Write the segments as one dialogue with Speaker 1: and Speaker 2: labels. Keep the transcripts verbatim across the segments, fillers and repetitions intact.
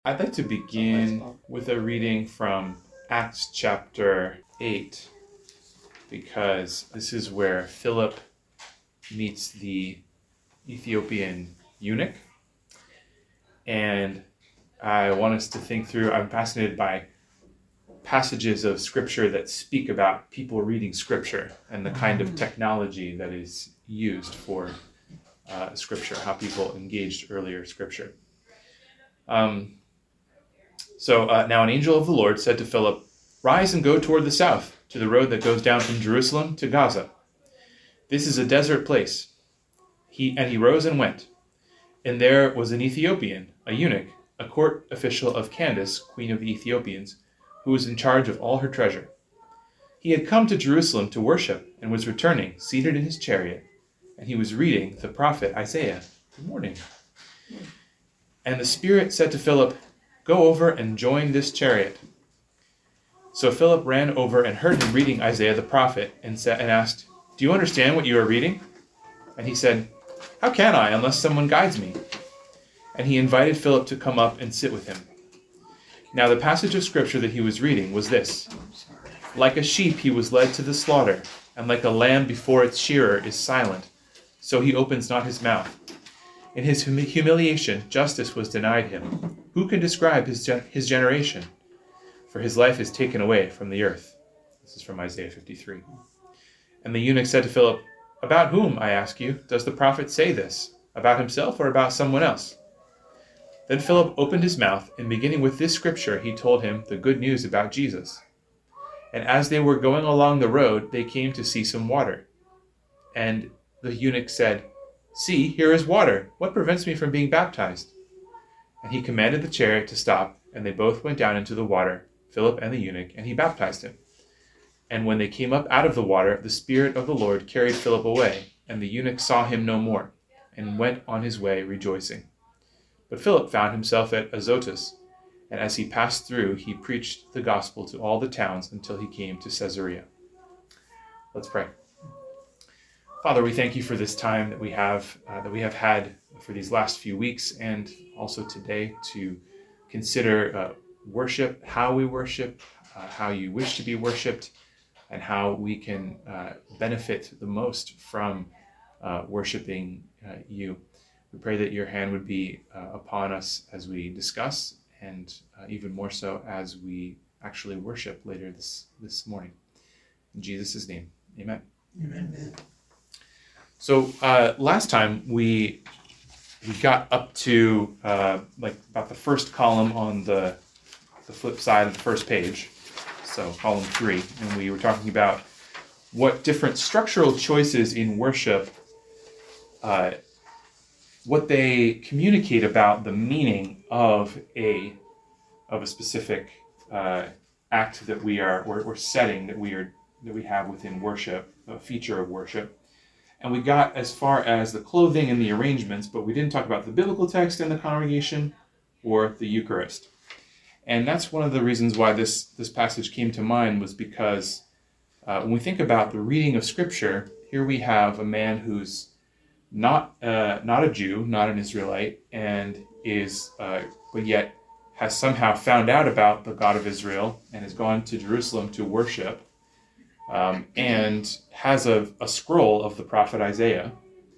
Speaker 1: I'd like to begin with a reading from Acts chapter eight, because this is where Philip meets the Ethiopian eunuch. And I want us to think through, I'm fascinated by passages of scripture that speak about people reading scripture and the kind of technology that is used for uh, scripture, how people engaged earlier scripture. Um, So uh, now an angel of the Lord said to Philip, "Rise and go toward the south, to the road that goes down from Jerusalem to Gaza. This is a desert place." He and he rose and went. And there was an Ethiopian, a eunuch, a court official of Candace, queen of the Ethiopians, who was in charge of all her treasure. He had come to Jerusalem to worship and was returning, seated in his chariot, and he was reading the prophet Isaiah. Good morning. And the Spirit said to Philip, "Go over and join this chariot." So Philip ran over and heard him reading Isaiah the prophet and said and asked, "Do you understand what you are reading?" And he said, "How can I unless someone guides me?" And he invited Philip to come up and sit with him. Now the passage of scripture that he was reading was this: "Like a sheep he was led to the slaughter, and like a lamb before its shearer is silent, so he opens not his mouth. In his hum- humiliation, justice was denied him. Who can describe his, ge- his generation? For his life is taken away from the earth." This is from Isaiah fifty-three. And the eunuch said to Philip, "About whom, I ask you, does the prophet say this? About himself or about someone else?" Then Philip opened his mouth, and beginning with this scripture, he told him the good news about Jesus. And as they were going along the road, they came to see some water. And the eunuch said, "See, here is water. What prevents me from being baptized?" And he commanded the chariot to stop, and they both went down into the water, Philip and the eunuch, and he baptized him. And when they came up out of the water, the Spirit of the Lord carried Philip away, and the eunuch saw him no more, and went on his way rejoicing. But Philip found himself at Azotus, and as he passed through, he preached the gospel to all the towns until he came to Caesarea. Let's pray. Father, we thank you for this time that we have uh, that we have had for these last few weeks, and also today to consider uh, worship, how we worship, uh, how you wish to be worshipped, and how we can uh, benefit the most from uh, worshiping uh, you. We pray that your hand would be uh, upon us as we discuss, and uh, even more so as we actually worship later this, this morning. In Jesus' name, amen.
Speaker 2: Amen.
Speaker 1: So uh, last time we we got up to uh, like about the first column on the the flip side of the first page, so column three, and we were talking about what different structural choices in worship, uh, what they communicate about the meaning of a of a specific uh, act that we are or, or setting that we are that we have within worship, a feature of worship. And we got as far as the clothing and the arrangements, but we didn't talk about the biblical text in the congregation or the Eucharist. And that's one of the reasons why this, this passage came to mind, was because uh, when we think about the reading of Scripture, here we have a man who's not uh, not a Jew, not an Israelite, and is, uh, but yet has somehow found out about the God of Israel and has gone to Jerusalem to worship. Um, and has a, a scroll of the prophet Isaiah.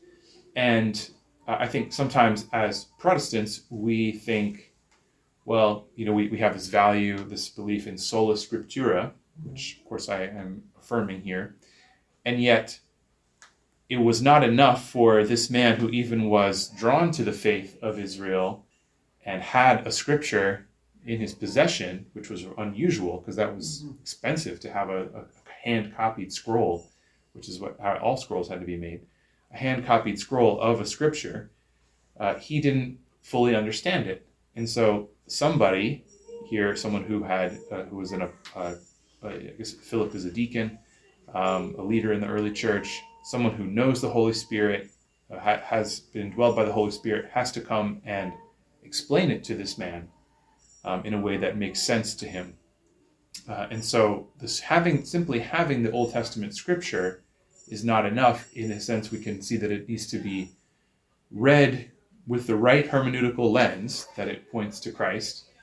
Speaker 1: And uh, I think sometimes as Protestants, we think, well, you know, we, we have this value, this belief in sola scriptura, which of course I am affirming here. And yet it was not enough for this man who even was drawn to the faith of Israel and had a scripture in his possession, which was unusual because that was expensive to have a, a hand-copied scroll, which is what how all scrolls had to be made, a hand-copied scroll of a scripture. Uh, he didn't fully understand it, and so somebody here, someone who had uh, who was in a, uh, I guess Philip is a deacon, um, a leader in the early church, someone who knows the Holy Spirit, uh, ha- has been indwelled by the Holy Spirit, has to come and explain it to this man um, in a way that makes sense to him. Uh, and so this having simply having the Old Testament scripture is not enough. In a sense, we can see that it needs to be read with the right hermeneutical lens, that it points to Christ,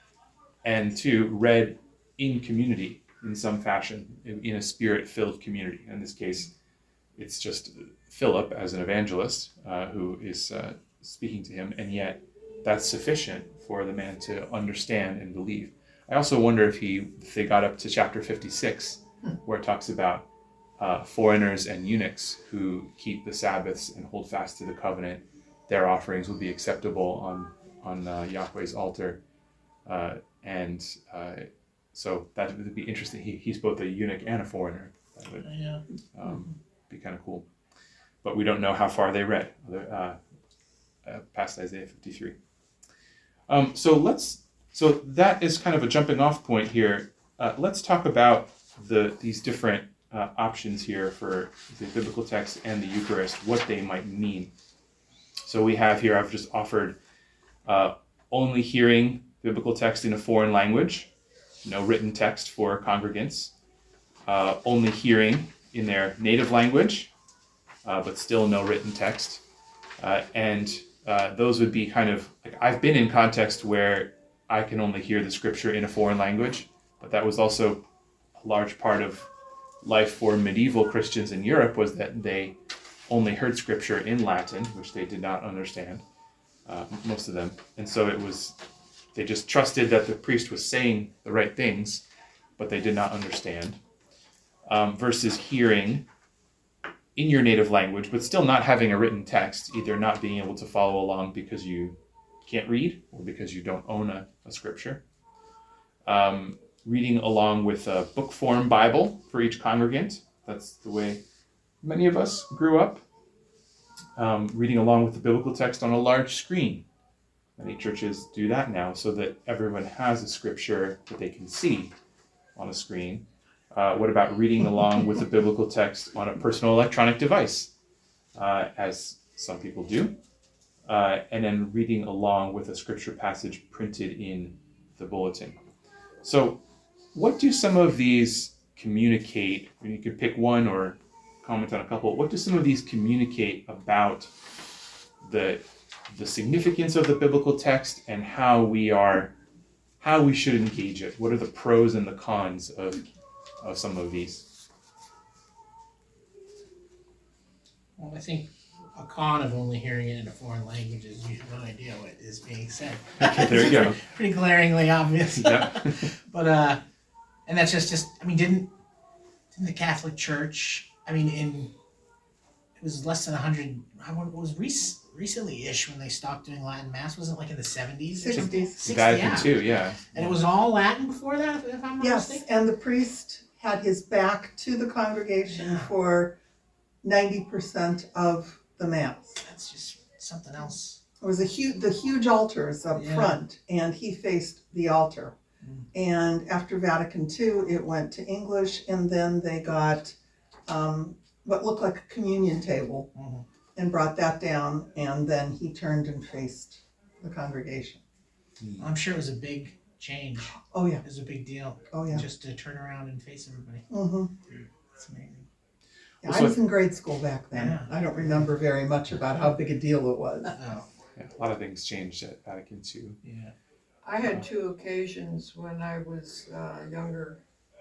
Speaker 1: and two, read in community in some fashion, in, in a spirit-filled community. In this case, it's just Philip as an evangelist uh, who is uh, speaking to him, and yet that's sufficient for the man to understand and believe. I also wonder if he if they got up to chapter fifty-six, hmm. where it talks about uh, foreigners and eunuchs who keep the Sabbaths and hold fast to the covenant. Their offerings will be acceptable on on uh, Yahweh's altar, uh, and uh, so that would be interesting. He, he's both a eunuch and a foreigner. That would
Speaker 2: yeah.
Speaker 1: um, be kind of cool. But we don't know how far they read uh, uh, past Isaiah fifty-three. Um, so let's. So that is kind of a jumping off point here. Uh, let's talk about the these different uh, options here for the biblical text and the Eucharist, what they might mean. So we have here, I've just offered uh, only hearing biblical text in a foreign language, no written text for congregants, uh, only hearing in their native language, uh, but still no written text. Uh, and uh, those would be kind of, like I've been in context where I can only hear the scripture in a foreign language, but that was also a large part of life for medieval Christians in Europe, was that they only heard scripture in Latin, which they did not understand, uh, most of them. And so it was, they just trusted that the priest was saying the right things, but they did not understand. Um, versus hearing in your native language, but still not having a written text, either not being able to follow along because you can't read or because you don't own a, a scripture. Um, reading along with a book form Bible for each congregant. That's the way many of us grew up. Um, reading along with the biblical text on a large screen. Many churches do that now so that everyone has a scripture that they can see on a screen. Uh, what about reading along with the biblical text on a personal electronic device, uh, as some people do? Uh, and then reading along with a scripture passage printed in the bulletin. So what do some of these communicate? You could pick one or comment on a couple. What do some of these communicate about the the significance of the biblical text and how we are, how we should engage it? What are the pros and the cons of of some of these?
Speaker 2: Well, I think a con of only hearing it in a foreign language is you have no idea what is being said.
Speaker 1: Okay, there you go.
Speaker 2: pretty, pretty glaringly obvious.
Speaker 1: Yeah.
Speaker 2: But uh, and that's just just I mean, didn't didn't the Catholic Church? I mean, in it was less than a hundred. I it was rec- recently-ish when they stopped doing Latin Mass. Wasn't it like in the seventies or something?
Speaker 3: sixties.
Speaker 1: Vatican II, yeah.
Speaker 2: And it was all Latin before that, if, if I'm not
Speaker 3: Yes,
Speaker 2: mistaken.
Speaker 3: and the priest had his back to the congregation
Speaker 2: Yeah.
Speaker 3: for ninety percent of the Mass.
Speaker 2: That's just something else.
Speaker 3: It was a huge, the huge altars up
Speaker 2: Yeah.
Speaker 3: front, and he faced the altar.
Speaker 2: Mm.
Speaker 3: And after Vatican two, it went to English, and then they got um, what looked like a communion table
Speaker 2: Mhm.
Speaker 3: and brought that down, and then he turned and faced the congregation.
Speaker 2: I'm sure it was a big change.
Speaker 3: Oh yeah,
Speaker 2: It was a big deal.
Speaker 3: oh yeah.
Speaker 2: Just to turn around and face everybody.
Speaker 3: Mm-hmm.
Speaker 2: It's amazing.
Speaker 3: Yeah,
Speaker 1: So-
Speaker 3: I was in grade school back then.
Speaker 2: Yeah.
Speaker 3: I don't remember very much about how big a deal it was.
Speaker 2: Oh,
Speaker 1: Yeah, a lot of things changed at Vatican two.
Speaker 2: yeah.
Speaker 4: I had two occasions when I was uh, younger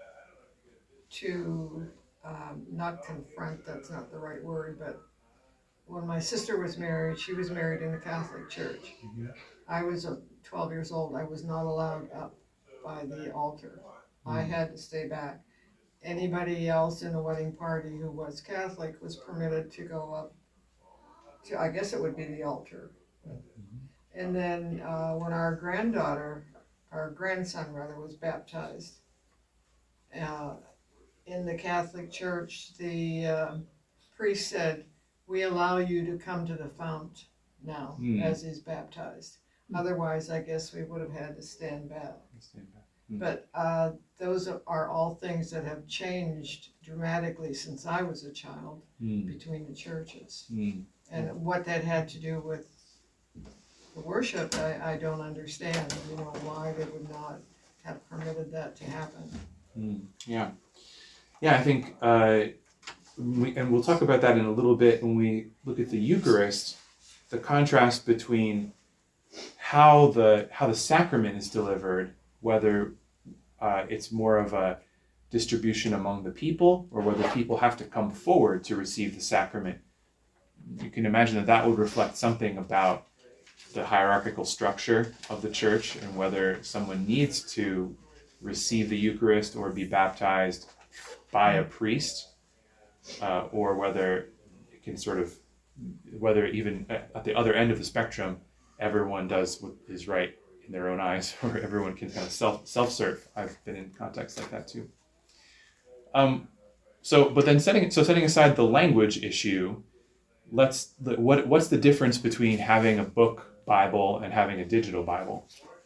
Speaker 4: to um, not confront, that's not the right word, but when my sister was married, she was married in the Catholic Church.
Speaker 1: Mm-hmm.
Speaker 4: I was uh, twelve years old. I was not allowed up by the altar. I had to stay back. Anybody else in the wedding party who was Catholic was permitted to go up to, I guess it would be the altar. And then uh, when our granddaughter, our grandson rather, was baptized, uh, in the Catholic Church, the uh, priest said, "We allow you to come to the fount now
Speaker 1: Mm.
Speaker 4: as he's baptized. Otherwise, I guess we would have had to stand back." But uh, those are all things that have changed dramatically since I was a child
Speaker 1: Mm.
Speaker 4: between the churches.
Speaker 1: Mm.
Speaker 4: And what that had to do with the worship, I, I don't understand, you know, why they would not have permitted that to happen.
Speaker 1: Mm. Yeah. Yeah, I think, uh, we, and we'll talk about that in a little bit when we look at the Eucharist, the contrast between how the how the sacrament is delivered whether uh, it's more of a distribution among the people, or whether people have to come forward to receive the sacrament. You can imagine that that would reflect something about the hierarchical structure of the church, and whether someone needs to receive the Eucharist or be baptized by a priest, uh, or whether it can sort of, whether even at the other end of the spectrum, everyone does what is right in their own eyes, or everyone can kind of self self-serve. I've been in contexts like that too. Um, so, but then setting so setting aside the language issue, let's what what's the difference between having a book Bible and having a digital Bible?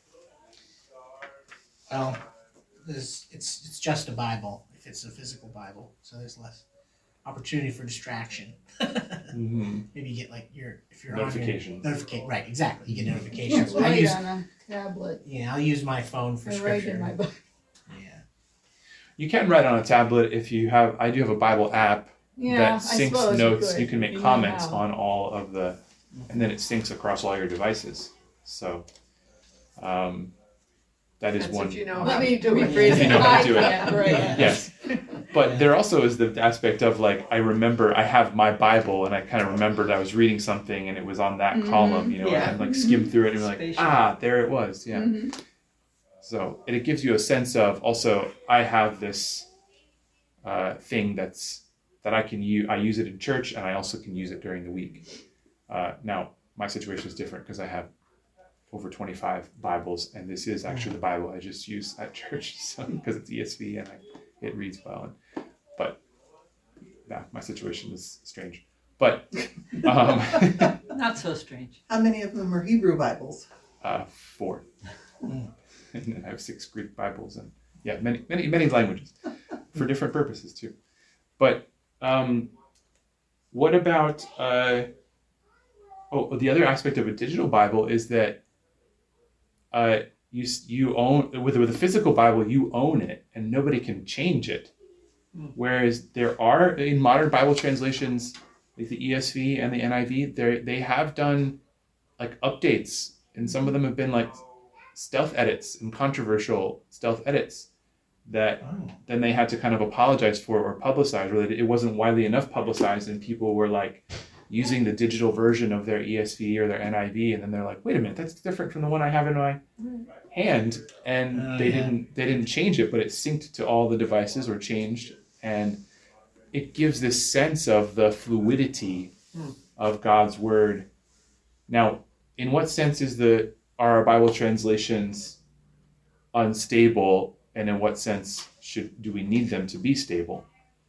Speaker 2: Well, there's, it's it's just a Bible if it's a physical Bible, so there's less opportunity for distraction.
Speaker 1: Mm-hmm.
Speaker 2: Maybe you get like your if you're
Speaker 1: Notifications.
Speaker 2: on your notification, right? Exactly, you get notifications. I
Speaker 4: Right
Speaker 2: use
Speaker 4: on a tablet.
Speaker 2: yeah, I'll use my phone for
Speaker 4: I write
Speaker 2: scripture.
Speaker 4: in my book.
Speaker 2: Yeah,
Speaker 1: You can write on a tablet if you have. I do have a Bible app
Speaker 4: Yeah,
Speaker 1: that
Speaker 4: I
Speaker 1: syncs
Speaker 4: suppose
Speaker 1: notes.
Speaker 4: You, could.
Speaker 1: You can make
Speaker 4: You know
Speaker 1: comments
Speaker 4: how.
Speaker 1: on all of the, and then it syncs across all your devices. So, um, that is
Speaker 4: That's
Speaker 1: one.
Speaker 4: if you know
Speaker 1: option.
Speaker 4: how to do it.
Speaker 1: If you know how to do it.
Speaker 4: Yeah, right.
Speaker 1: Yes, but there also is the aspect of like I remember I have my Bible and I kind of remembered I was reading something and it was on that
Speaker 4: Mhm.
Speaker 1: column, you know,
Speaker 3: Yeah.
Speaker 1: and I like skim through it and you're like,
Speaker 3: Spatial.
Speaker 1: ah, there it was, yeah.
Speaker 4: Mhm.
Speaker 1: So and it gives you a sense of also I have this uh, thing that's that I can use. I use it in church and I also can use it during the week. Uh, now my situation is different because I have over twenty-five Bibles, and this is actually the Bible I just use at church, so because it's E S V and I, it reads well. And, but yeah, my situation is strange. But um,
Speaker 5: Not so strange.
Speaker 3: How many of them are Hebrew Bibles?
Speaker 1: uh, four, and then I have six Greek Bibles, and yeah, many, many, many languages for different purposes too. But um, what about? Uh, oh, the other aspect of a digital Bible is that. Uh, you you own with with a physical Bible, you own it, and nobody can change it.
Speaker 5: Mm.
Speaker 1: Whereas there are in modern Bible translations, like the E S V and the N I V, they they have done like updates, and some of them have been like stealth edits and controversial stealth edits that
Speaker 2: oh.
Speaker 1: then they had to kind of apologize for or publicize, or that it wasn't widely enough publicized, and people were like using the digital version of their E S V or their N I V, and then they're like, wait a minute, that's different from the one I have in my hand, and
Speaker 2: Oh,
Speaker 1: they
Speaker 2: yeah.
Speaker 1: didn't they didn't change it, but it synced to all the devices or changed, and it gives this sense of the fluidity
Speaker 5: Hmm.
Speaker 1: of God's word. Now, in what sense is the are our Bible translations unstable, and in what sense should do we need them to be stable?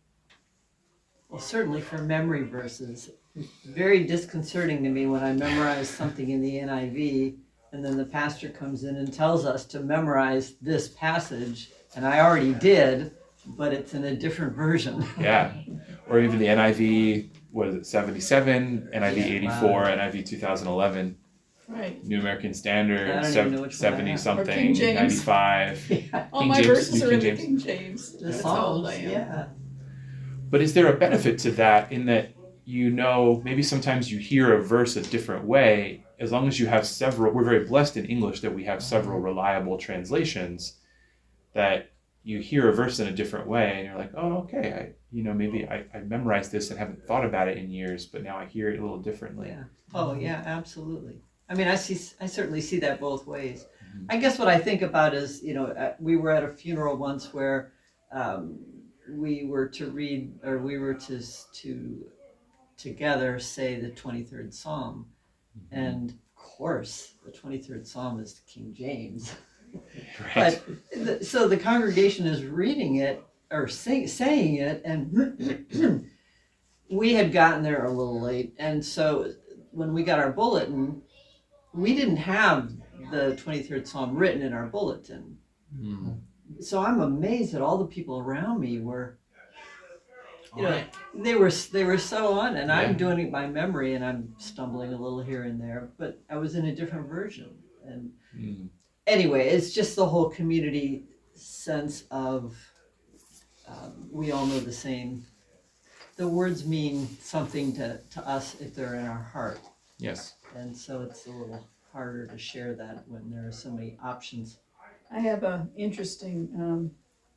Speaker 5: Well, certainly for memory verses. It's very disconcerting to me when I memorize something in the N I V and then the pastor comes in and tells us to memorize this passage, and I already did, but it's in a different version.
Speaker 1: Yeah, or even the N I V, what is it, seventy-seven, N I V
Speaker 5: Yeah,
Speaker 1: eighty-four,
Speaker 5: wow.
Speaker 1: N I V two thousand eleven,
Speaker 4: Right.
Speaker 1: New American
Speaker 5: I
Speaker 1: Standard,
Speaker 5: don't even
Speaker 1: sev-
Speaker 5: know which one I
Speaker 1: seventy
Speaker 5: have.
Speaker 4: Or
Speaker 1: something,
Speaker 4: King James.
Speaker 1: ninety-five.
Speaker 5: Yeah.
Speaker 4: All
Speaker 1: King
Speaker 4: my
Speaker 1: James,
Speaker 4: verses
Speaker 1: New
Speaker 4: are
Speaker 1: King
Speaker 4: in the
Speaker 1: James.
Speaker 4: King James.
Speaker 5: The
Speaker 4: That's how old I
Speaker 5: Psalms,
Speaker 4: am.
Speaker 5: yeah.
Speaker 1: But is there a benefit to that in that you know, maybe sometimes you hear a verse a different way, as long as you have several, we're very blessed in English that we have several reliable translations, that you hear a verse in a different way and you're like, oh, okay, I, you know, maybe I, I memorized this and haven't thought about it in years, but now I hear it a little differently.
Speaker 5: Yeah. Oh, yeah, absolutely. I mean, I see. I certainly see that both ways.
Speaker 1: Mhm.
Speaker 5: I guess what I think about is, you know, uh, we were at a funeral once where um, we were to read, or we were to to together say the twenty-third Psalm, and of course, the twenty-third Psalm is King James.
Speaker 1: Right.
Speaker 5: But the, so the congregation is reading it or say, saying it, and we had gotten there a little late, and so when we got our bulletin, we didn't have the twenty-third Psalm written in our bulletin.
Speaker 1: Mm.
Speaker 5: So I'm amazed that all the people around me were, you know,
Speaker 2: Alright.
Speaker 5: they were they were so on, and
Speaker 1: Yeah.
Speaker 5: I'm doing it by memory, and I'm stumbling a little here and there, but I was in a different version. And
Speaker 1: Mm.
Speaker 5: anyway, it's just the whole community sense of um, we all know the same. The words mean something to, to us if they're in our heart,
Speaker 1: Yes.
Speaker 5: and so it's a little harder to share that when there are so many options
Speaker 6: I have a interesting um,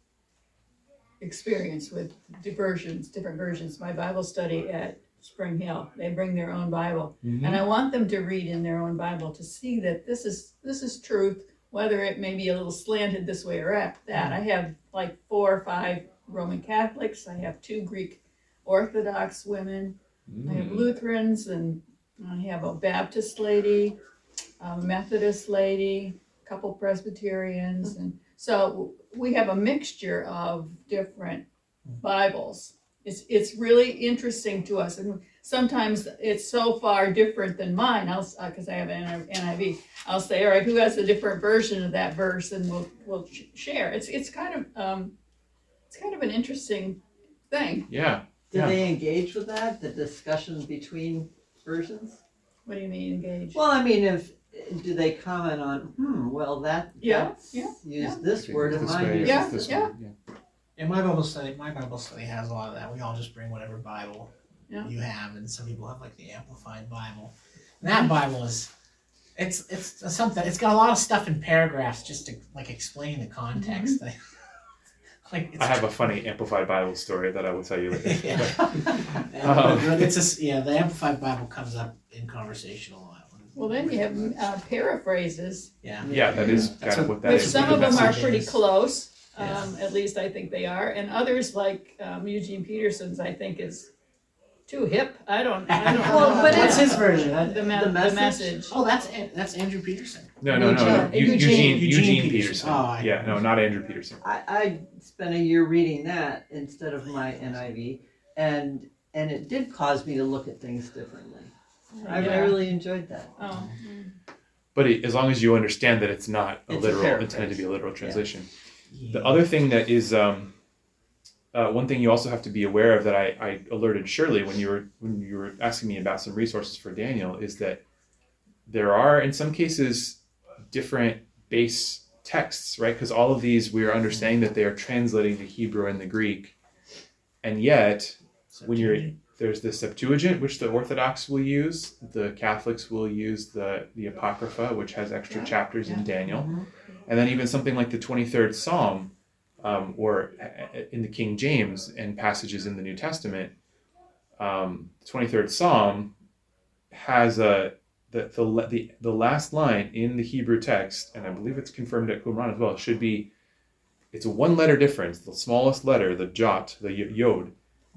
Speaker 6: experience with diversions, different versions. My Bible study at Spring Hill, they bring their own Bible,
Speaker 1: Mhm.
Speaker 6: and I want them to read in their own Bible to see that this is this is truth, whether it may be a little slanted this way or at that. I have like four or five Roman Catholics. I have two Greek Orthodox women. I have
Speaker 1: Mm.
Speaker 6: Lutherans, and I have a Baptist lady, a Methodist lady, a couple Presbyterians, and so we have a mixture of different Bibles. It's it's really interesting to us, and sometimes it's so far different than mine. I'll because I have an N I V. I'll say, all right, who has a different version of that verse, and we'll we'll sh- share. It's it's kind of um, it's kind of an interesting thing.
Speaker 1: Yeah.
Speaker 5: Do
Speaker 1: Yeah.
Speaker 5: they engage with that, the discussion between versions?
Speaker 6: What do you mean engage?
Speaker 5: Well, I mean, if do they comment on, hmm, well, that
Speaker 6: Yeah,
Speaker 5: that's
Speaker 6: yeah,
Speaker 5: use
Speaker 6: yeah.
Speaker 5: this word in
Speaker 1: This
Speaker 5: my
Speaker 1: way,
Speaker 5: use.
Speaker 6: Yeah,
Speaker 1: this
Speaker 6: yeah.
Speaker 1: way, yeah.
Speaker 2: In my Bible study, my Bible study has a lot of that. We all just bring whatever Bible
Speaker 6: Yeah.
Speaker 2: you have, and some people have like the Amplified Bible. And that Bible is, it's it's something. It's got a lot of stuff in paragraphs just to like explain the context. like it's,
Speaker 1: I have a funny Amplified Bible story that I will tell you later.
Speaker 2: yeah.
Speaker 1: Um,
Speaker 2: And it's just yeah. The Amplified Bible comes up in conversation a lot.
Speaker 6: Well, then you have uh, paraphrases,
Speaker 2: Yeah.
Speaker 1: Yeah, that is
Speaker 2: That's
Speaker 1: kind of
Speaker 2: what-
Speaker 1: what that
Speaker 6: which
Speaker 1: is.
Speaker 6: some
Speaker 1: the
Speaker 6: of them are
Speaker 1: message.
Speaker 6: pretty
Speaker 2: is.
Speaker 6: close.
Speaker 2: Yeah.
Speaker 6: Um, at least I think they are, and others like um, Eugene Peterson's, I think is too hip. I don't. I don't
Speaker 5: Well,
Speaker 6: know.
Speaker 5: but
Speaker 2: What's
Speaker 5: it's-
Speaker 2: his version? I-
Speaker 6: the, me-
Speaker 5: the
Speaker 6: the
Speaker 5: message?
Speaker 6: message.
Speaker 2: Oh, that's that's Andrew Peterson.
Speaker 1: No, no, no.
Speaker 6: Eugene-
Speaker 1: Eu- Eugene,
Speaker 2: Eugene-
Speaker 1: Eugene,
Speaker 2: Eugene
Speaker 1: Peterson.
Speaker 2: Peterson. Oh, I-
Speaker 1: yeah, no, not Andrew Peterson.
Speaker 5: I, I spent a year reading that instead of my N I V, and and it did cause me to look at things differently. I, I
Speaker 6: Yeah.
Speaker 5: really enjoyed that.
Speaker 6: Oh,
Speaker 1: But it, as long as you understand that it's not a
Speaker 5: It's a
Speaker 1: literal,
Speaker 5: paraphrase.
Speaker 1: intended to be a literal translation.
Speaker 2: Yeah.
Speaker 1: The other thing that is, um, uh, one thing you also have to be aware of that I, I alerted Shirley when you were when you were asking me about some resources for Daniel is that there are in some cases different base texts, right? Because all of these we are understanding that they are translating the Hebrew and the Greek, and yet when you're there's the Septuagint, which the Orthodox will use, the Catholics will use the the Apocrypha, which has extra
Speaker 6: Yeah,
Speaker 1: chapters in
Speaker 6: yeah.
Speaker 1: Daniel,
Speaker 2: Mhm.
Speaker 1: and then even something like the twenty-third Psalm, um, or uh, in the King James and passages in the New Testament, um, the twenty-third Psalm has a the, the the the last line in the Hebrew text, and I believe it's confirmed at Qumran as well. Should be, it's a one letter difference, the smallest letter, the jot, the y- yod,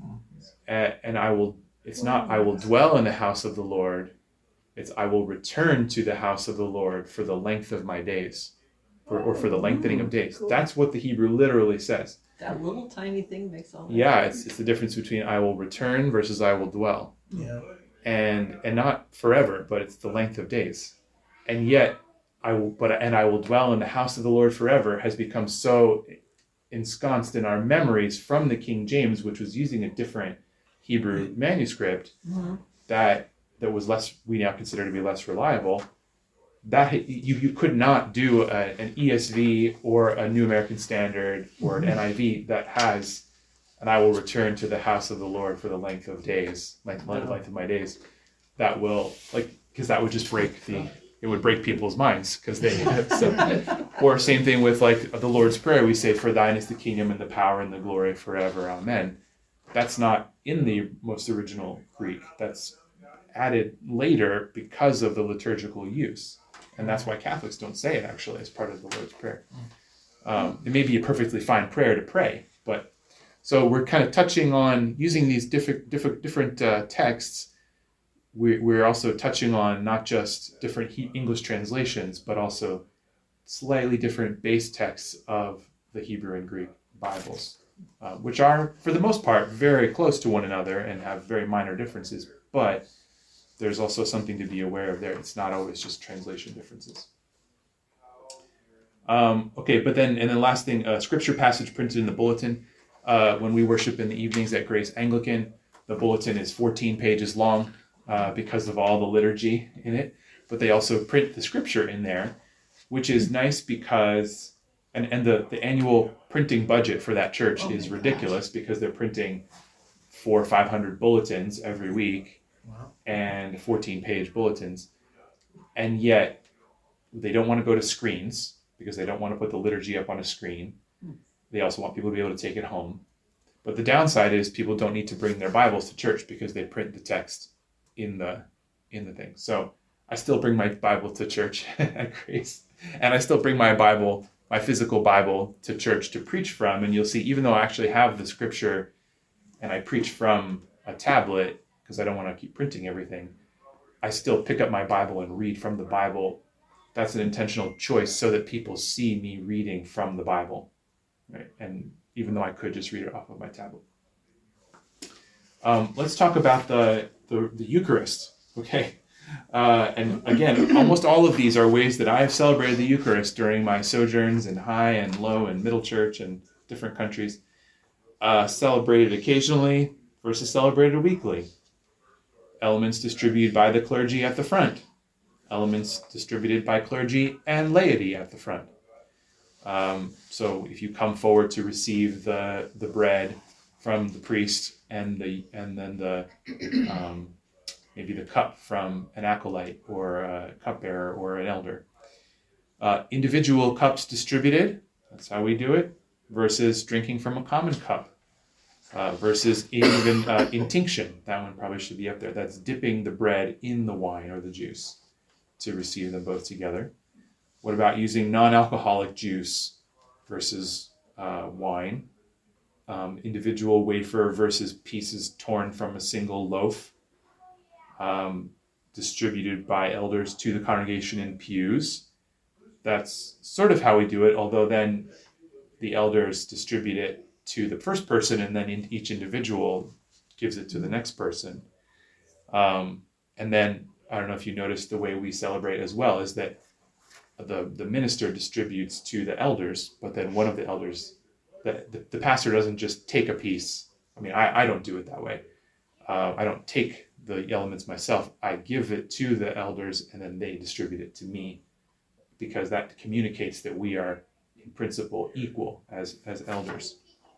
Speaker 1: uh, and I will. It's not I will dwell in the house of the Lord. It's I will return to the house of the Lord for the length of my days, or, or for the lengthening of days.
Speaker 6: Cool.
Speaker 1: That's what the Hebrew literally says.
Speaker 5: That little tiny thing makes all that.
Speaker 1: Yeah, it's it's the difference between I will return versus I will dwell.
Speaker 2: Yeah.
Speaker 1: and and not forever, but it's the length of days. And yet I will but and I will dwell in the house of the Lord forever has become so ensconced in our memories from the King James, which was using a different Hebrew manuscript
Speaker 5: Mhm.
Speaker 1: that that was less we now consider to be less reliable. That you you could not do a, an E S V or a New American Standard or an N I V that has and I will return to the house of the Lord for the length of days, length, length of my days. That will, like, because that would just break the, it would break people's minds, because they, so, or same thing with, like, the Lord's Prayer, we say, for thine is the kingdom and the power and the glory forever, amen. That's not in the most original Greek. That's added later because of the liturgical use. And that's why Catholics don't say it, actually, as part of the Lord's Prayer. Um, it may be a perfectly fine prayer to pray, but so we're kind of touching on using these different different different uh, texts. We're, we're also touching on not just different he- English translations, but also slightly different base texts of the Hebrew and Greek Bibles, uh, which are, for the most part, very close to one another and have very minor differences. But there's also something to be aware of there. It's not always just translation differences. Um, okay, but then, and then last thing, a scripture passage printed in the bulletin. Uh, when we worship in the evenings at Grace Anglican, the bulletin is fourteen pages long uh, because of all the liturgy in it. But they also print the scripture in there, which is nice because, and, and the, the annual printing budget for that church
Speaker 2: Oh
Speaker 1: is
Speaker 2: my
Speaker 1: ridiculous because they're printing four or five hundred bulletins every week
Speaker 2: Wow.
Speaker 1: and fourteen page bulletins. And yet they don't want to go to screens because they don't want to put the liturgy up on a screen. They also want people to be able to take it home. But the downside is people don't need to bring their Bibles to church because they print the text in the in the thing. So I still bring my Bible to church at Grace, and I still bring my Bible, my physical Bible, to church to preach from. And you'll see, even though I actually have the scripture and I preach from a tablet because I don't want to keep printing everything, I still pick up my Bible and read from the Bible. That's an intentional choice so that people see me reading from the Bible, right? And even though I could just read it off of my tablet. Um, let's talk about the, the, the Eucharist, okay? Uh, and again, almost all of these are ways that I have celebrated the Eucharist during my sojourns in high and low and middle church and different countries. Uh, celebrated occasionally versus celebrated weekly. Elements distributed by the clergy at the front. Elements distributed by clergy and laity at the front. Um, so if you come forward to receive the the bread from the priest and the and then the um, maybe the cup from an acolyte or a cupbearer or an elder. Uh, individual cups distributed, that's how we do it, versus drinking from a common cup, uh, versus even uh, intinction. That one probably should be up there. That's dipping the bread in the wine or the juice to receive them both together. What about using non-alcoholic juice versus uh, wine? Um, individual wafer versus pieces torn from a single loaf, um, distributed by elders to the congregation in pews. That's sort of how we do it, although then the elders distribute it to the first person and then in each individual gives it to the next person. Um, and then, I don't know if you noticed the way we celebrate as well, is that the, the minister distributes to the elders, but then one of the elders, the, the, the pastor doesn't just take a piece. I mean, I, I don't do it that way. Uh, I don't take the elements myself. I give it to the elders and then they distribute it to me, because that communicates that we are in principle equal as, as elders.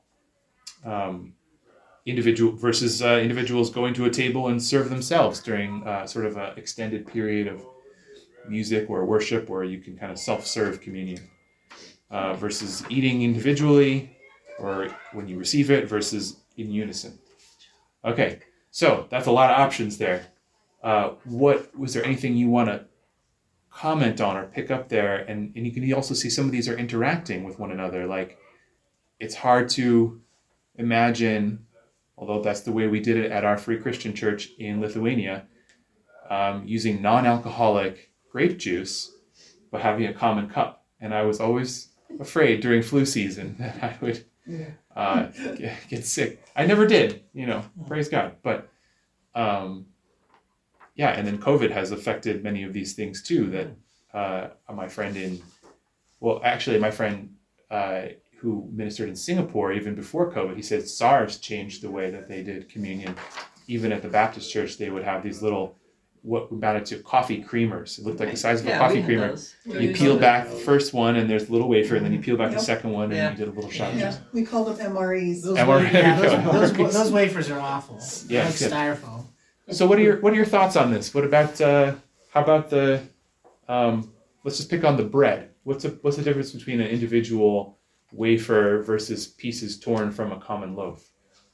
Speaker 1: Um, individual versus uh, individuals going to a table and serve themselves during uh, sort of an extended period of music or worship where you can kind of self-serve communion, uh, versus eating individually or when you receive it versus in unison. Okay, so that's a lot of options there. Uh, what was there anything you want to comment on or pick up there? And, and you can also see some of these are interacting with one another. Like, it's hard to imagine, although that's the way we did it at our Free Christian Church in Lithuania, um, using non-alcoholic grape juice, but having a common cup. And I was always afraid during flu season that I would uh, get, get sick. I never did, you know, praise God. But um, yeah, and then COVID has affected many of these things too, that uh, my friend in, well, actually my friend uh, who ministered in Singapore even before COVID, he said SARS changed the way that they did communion. Even at the Baptist church, they would have these little, what amounted to coffee creamers. It looked like the size of
Speaker 5: Yeah,
Speaker 1: a coffee
Speaker 5: we had
Speaker 1: creamer.
Speaker 5: those.
Speaker 1: You
Speaker 5: We
Speaker 1: peel
Speaker 5: used
Speaker 1: back
Speaker 5: those.
Speaker 1: the first one and there's a little wafer, and then you peel back
Speaker 3: Yep.
Speaker 1: the second one and
Speaker 5: Yeah.
Speaker 1: you did a little shot of
Speaker 3: Yeah,
Speaker 1: juice.
Speaker 3: we call them M R Es.
Speaker 2: Those,
Speaker 1: And
Speaker 2: wa-
Speaker 1: we're-
Speaker 2: yeah,
Speaker 1: there we go.
Speaker 2: those, those, those wafers are awful.
Speaker 1: Yeah,
Speaker 2: Like
Speaker 1: good.
Speaker 2: styrofoam.
Speaker 1: So what are your what are your thoughts on this? What about uh, how about the um, let's just pick on the bread. What's a, what's the difference between an individual wafer versus pieces torn from a common loaf?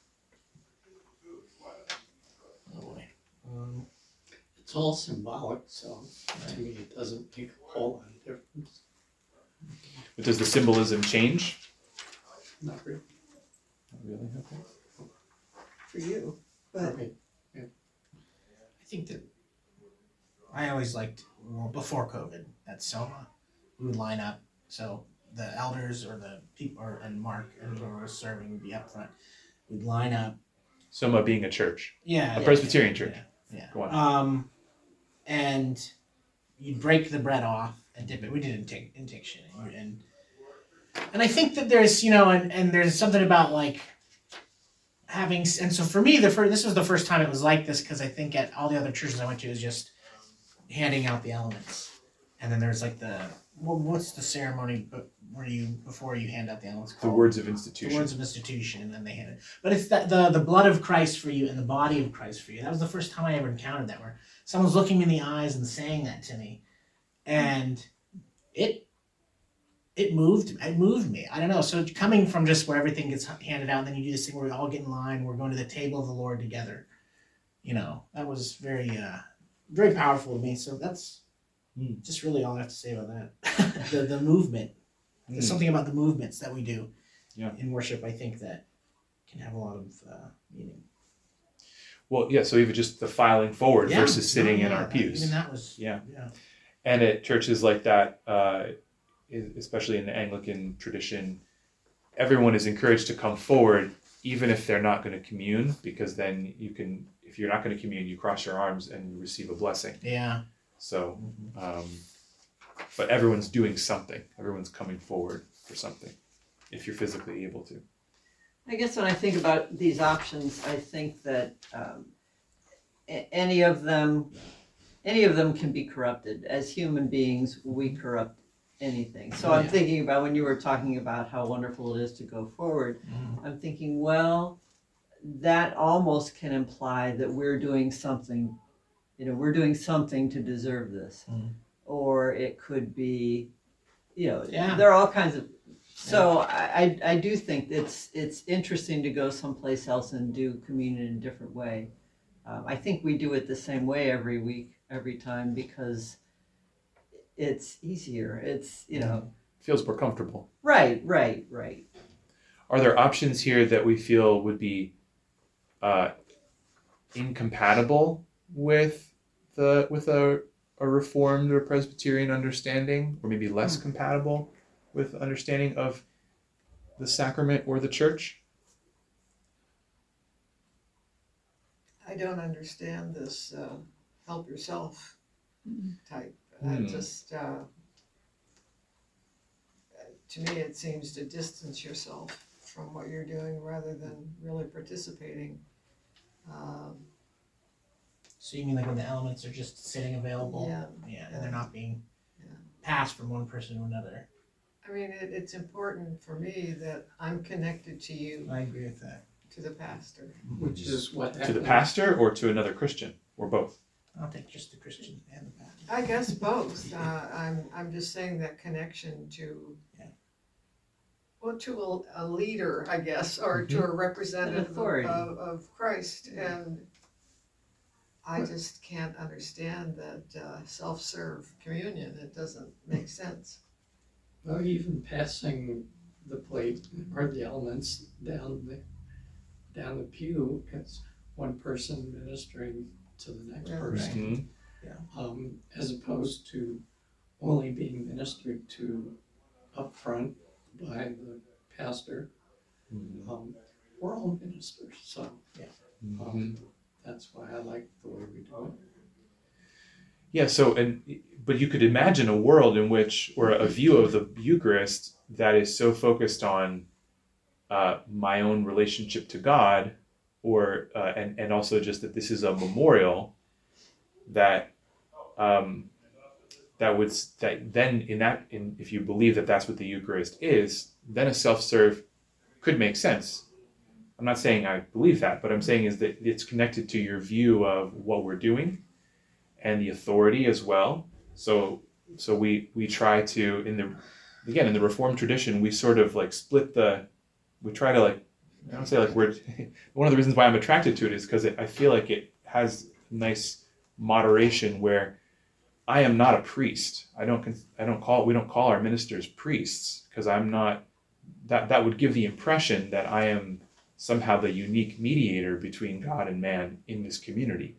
Speaker 2: Oh boy.
Speaker 7: Um, it's all symbolic, so to me it doesn't make a whole lot of difference.
Speaker 1: But does the symbolism change?
Speaker 7: Not really.
Speaker 1: Not really. Okay.
Speaker 3: For you, but
Speaker 7: Okay.
Speaker 2: I think that I always liked, well, before COVID at Soma, we would line up. So the elders or the people, or, and Mark and whoever was serving would be up front. We'd line up.
Speaker 1: Soma being a church,
Speaker 2: Yeah.
Speaker 1: a Presbyterian church.
Speaker 2: Yeah.
Speaker 1: Go on.
Speaker 2: Um, and you'd break the bread off and dip it. We did intic- intinction, and, and and I think that there's, you know, and, and there's something about like having, and so for me, the first, this was the first time it was like this, because I think at all the other churches I went to, it was just handing out the elements, and then there's like the, what, what's the ceremony, but where you before you hand out the elements
Speaker 1: The
Speaker 2: called?
Speaker 1: words of
Speaker 2: The
Speaker 1: institution.
Speaker 2: words of institution, and then they hand it. But it's that the the blood of Christ for you and the body of Christ for you. That was the first time I ever encountered that, where someone's looking me in the eyes and saying that to me, and it it moved it moved me. I don't know. So coming from just where everything gets handed out, and then you do this thing where we all get in line, we're going to the table of the Lord together. You know, that was very uh, very powerful to me. So that's
Speaker 1: Mm.
Speaker 2: just really all I have to say about that. the the movement. There's
Speaker 1: Mm.
Speaker 2: something about the movements that we do
Speaker 1: Yeah.
Speaker 2: in worship, I think, that can have a lot of uh, meaning.
Speaker 1: Well, yeah. So even just the filing forward
Speaker 2: Yeah.
Speaker 1: versus sitting
Speaker 2: Oh,
Speaker 1: in
Speaker 2: yeah,
Speaker 1: our
Speaker 2: that-
Speaker 1: pews.
Speaker 2: Even that was
Speaker 1: Yeah.
Speaker 2: yeah.
Speaker 1: And at churches like that, uh, e- especially in the Anglican tradition, everyone is encouraged to come forward, even if they're not going to commune, because then you can, if you're not going to commune, you cross your arms and you receive a blessing.
Speaker 2: Yeah.
Speaker 1: So, um, but everyone's doing something. Everyone's coming forward for something, if you're physically able to.
Speaker 5: I guess when I think about these options, I think that um, a- any of them, any of them can be corrupted. As human beings, we corrupt anything. So I'm
Speaker 2: Yeah.
Speaker 5: thinking about when you were talking about how wonderful it is to go forward.
Speaker 2: Mhm.
Speaker 5: I'm thinking, well, that almost can imply that we're doing something, you know, we're doing something to deserve this.
Speaker 2: Mhm.
Speaker 5: Or it could be, you know,
Speaker 2: Yeah.
Speaker 5: there are all kinds of. So I, I I do think it's it's interesting to go someplace else and do communion in a different way. Um, I think we do it the same way every week, every time, because it's easier. It's, you know,
Speaker 1: Feels more comfortable.
Speaker 5: right, right, right.
Speaker 1: Are there options here that we feel would be uh, incompatible with the with a, a Reformed or Presbyterian understanding, or maybe less compatible with understanding of the sacrament or the church?
Speaker 4: I don't understand this uh, help yourself
Speaker 6: Mm.
Speaker 4: type.
Speaker 1: Hmm.
Speaker 4: I just, uh, to me, it seems to distance yourself from what you're doing rather than really participating. Um,
Speaker 2: So you mean like when the elements are just sitting available?
Speaker 4: Yeah.
Speaker 2: Yeah, and they're not being
Speaker 4: Yeah.
Speaker 2: passed from one person to another.
Speaker 4: I mean, it, it's important for me that I'm connected to you,
Speaker 2: I agree with that.
Speaker 4: to the pastor.
Speaker 7: Which is what
Speaker 1: To the
Speaker 7: happened.
Speaker 1: pastor or to another Christian, or both?
Speaker 2: I'll take just the Christian and the pastor.
Speaker 4: I guess both. Uh, I'm, I'm just saying that connection to,
Speaker 2: Yeah.
Speaker 4: well, to a, a leader, I guess, or to a representative of,
Speaker 5: authority.
Speaker 4: of, of Christ. And I just can't understand that uh, self-serve communion. It doesn't make sense.
Speaker 7: Well, even passing the plate or the elements down the, down the pew, it's one person ministering to the next
Speaker 4: Yeah.
Speaker 7: person.
Speaker 1: Mhm.
Speaker 7: Um, as opposed to only being ministered to up front by the pastor. Um, we're all ministers, so
Speaker 1: Mhm.
Speaker 7: that's why I like the way we do it.
Speaker 1: Yeah, so and but you could imagine a world in which, or a view of the Eucharist that is so focused on uh, my own relationship to God, or uh, and and also just that this is a memorial that um, that would that then in that in if you believe that that's what the Eucharist is, then a self-serve could make sense. I'm not saying I believe that, but I'm saying is that it's connected to your view of what we're doing and the authority as well. So so we we try to in the again in the Reformed tradition we sort of like split the we try to like I don't say like we're one of the reasons why I'm attracted to it is because I feel like it has nice moderation where I am not a priest. I don't cons- I don't call we don't call our ministers priests because I'm not that that would give the impression that I am somehow the unique mediator between God and man in this community.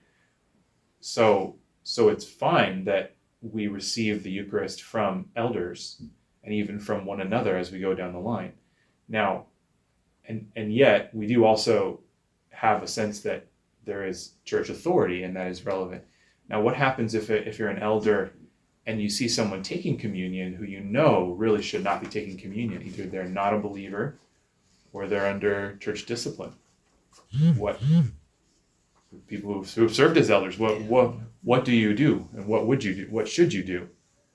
Speaker 1: So so it's fine that we receive the Eucharist from elders and even from one another as we go down the line. Now, and and yet we do also have a sense that there is church authority and that is relevant. Now, what happens if if you're an elder and you see someone taking communion who you know really should not be taking communion? Either they're not a believer or they're under church discipline. What people who've, who've served as elders, what what what do you do, and what would you do? What should you do?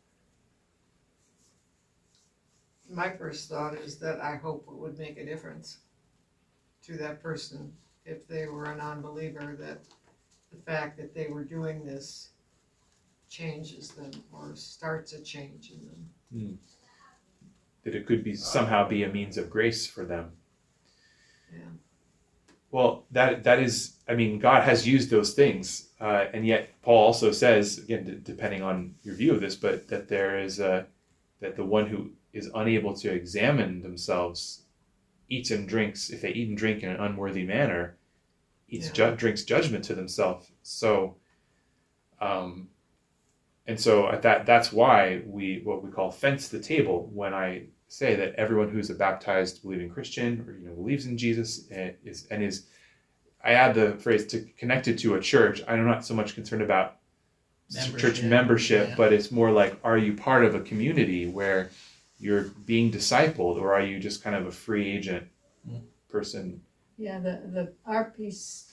Speaker 4: My first thought is that I hope it would make a difference to that person if they were a non-believer, that the fact that they were doing this changes them or starts a change in them.
Speaker 1: that it could be somehow be a means of grace for them.
Speaker 4: Yeah.
Speaker 1: Well, that that is, I mean, God has used those things, uh, and yet Paul also says, again, d- depending on your view of this, but that there is a that the one who is unable to examine themselves eats and drinks, if they eat and drink in an unworthy manner, eats
Speaker 4: Yeah.
Speaker 1: ju- drinks judgment to themselves. So, um, and so at that that's why we what we call fence the table when I say that everyone who's a baptized believing Christian or you know believes in Jesus and is and is I add the phrase to connected to a church. I'm not so much concerned about
Speaker 2: Membership,
Speaker 1: church membership,
Speaker 2: yeah.
Speaker 1: but it's more like, are you part of a community where you're being discipled, or are you just kind of a free agent
Speaker 2: Mm.
Speaker 1: person?
Speaker 6: Yeah, the, the, our piece,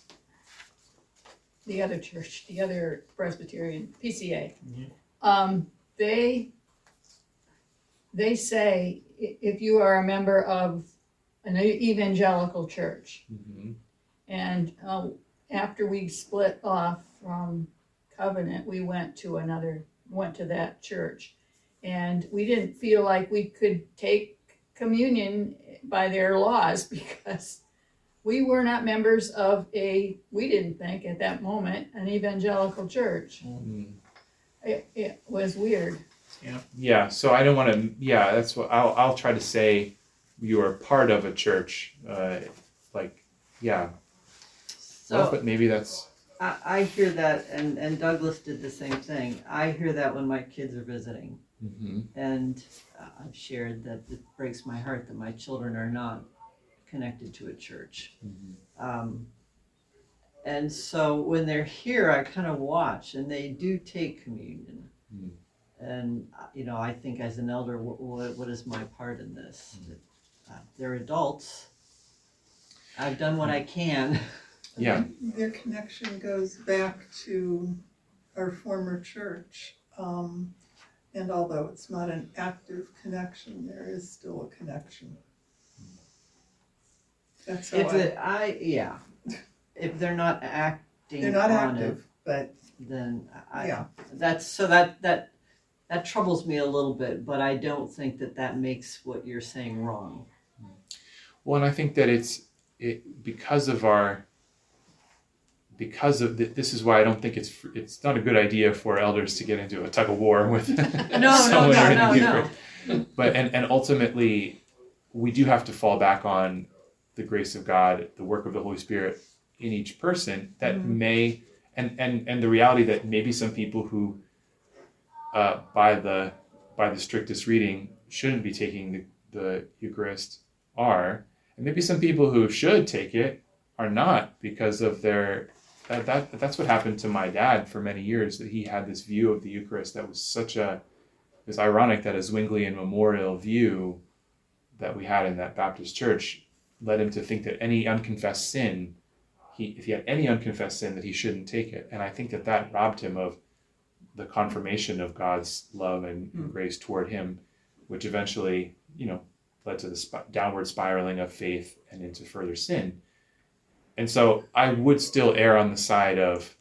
Speaker 6: the other church, the other Presbyterian, P C A,
Speaker 2: Mhm.
Speaker 6: um, they, they say i- if you are a member of an evangelical church,
Speaker 1: Mm-hmm.
Speaker 6: and uh, after we split off from Covenant, we went to another, went to that church. And we didn't feel like we could take communion by their laws because we were not members of a, we didn't think at that moment, an evangelical church.
Speaker 1: Mm.
Speaker 6: It, it was weird.
Speaker 1: Yeah, so I don't want to. Yeah, that's what I'll. I'll try to say. You are part of a church, uh, like yeah. Well,
Speaker 5: So
Speaker 1: but maybe that's.
Speaker 5: I, I hear that, and, and Douglas did the same thing. I hear that when my kids are visiting.
Speaker 1: Mm-hmm.
Speaker 5: And uh, I've shared that it breaks my heart that my children are not connected to a church.
Speaker 1: Mm-hmm.
Speaker 5: Um, and so when they're here, I kind of watch, and they do take communion.
Speaker 1: Mm.
Speaker 5: And, uh, you know, I think as an elder, what, what, what is my part in this? Uh, they're adults. I've done what I can.
Speaker 1: Yeah.
Speaker 3: Their connection goes back to our former church. Um, and although it's not an active connection, there is still a connection. That's how
Speaker 5: If
Speaker 3: I,
Speaker 5: it, I, yeah, if they're not acting
Speaker 3: they're not
Speaker 5: on
Speaker 3: active,
Speaker 5: it,
Speaker 3: but
Speaker 5: then I,
Speaker 3: yeah.
Speaker 5: that's, so that, that, that troubles me a little bit, but I don't think that that makes what you're saying wrong.
Speaker 1: Well, and I think that it's it because of our because of the, this is why I don't think it's it's not a good idea for elders to get into a tug of war with
Speaker 5: No,
Speaker 1: someone
Speaker 5: no,
Speaker 1: reading
Speaker 5: no,
Speaker 1: Eucharist.
Speaker 5: no.
Speaker 1: But and and ultimately, we do have to fall back on the grace of God, the work of the Holy Spirit in each person that
Speaker 5: Mm-hmm.
Speaker 1: may and and and the reality that maybe some people who uh, by the by the strictest reading shouldn't be taking the, the Eucharist are, and maybe some people who should take it are not because of their that, that that's what happened to my dad for many years, that he had this view of the Eucharist that was such a it's ironic that a Zwinglian memorial view that we had in that Baptist church led him to think that any unconfessed sin, he if he had any unconfessed sin, that he shouldn't take it. And I think that that robbed him of the confirmation of God's love and, and grace toward him, which eventually, you know, led to the sp- downward spiraling of faith and into further sin. And so I would still err on the side of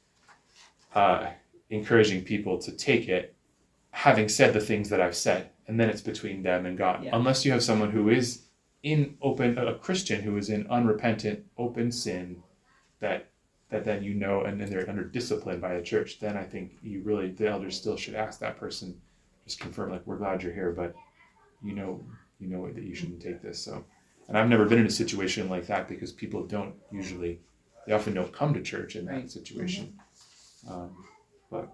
Speaker 1: uh, encouraging people to take it, having said the things that I've said, and then it's between them and God.
Speaker 5: Yeah.
Speaker 1: Unless you have someone who is in open, a Christian who is in unrepentant, open sin, that that then you know, and then they're under discipline by the church, then I think you really, the elders still should ask that person, just confirm, like, we're glad you're here, but you know, you know that you shouldn't take this. So, and I've never been in a situation like that because people don't usually, they often don't come to church in that
Speaker 5: Right.
Speaker 1: situation. Um, but,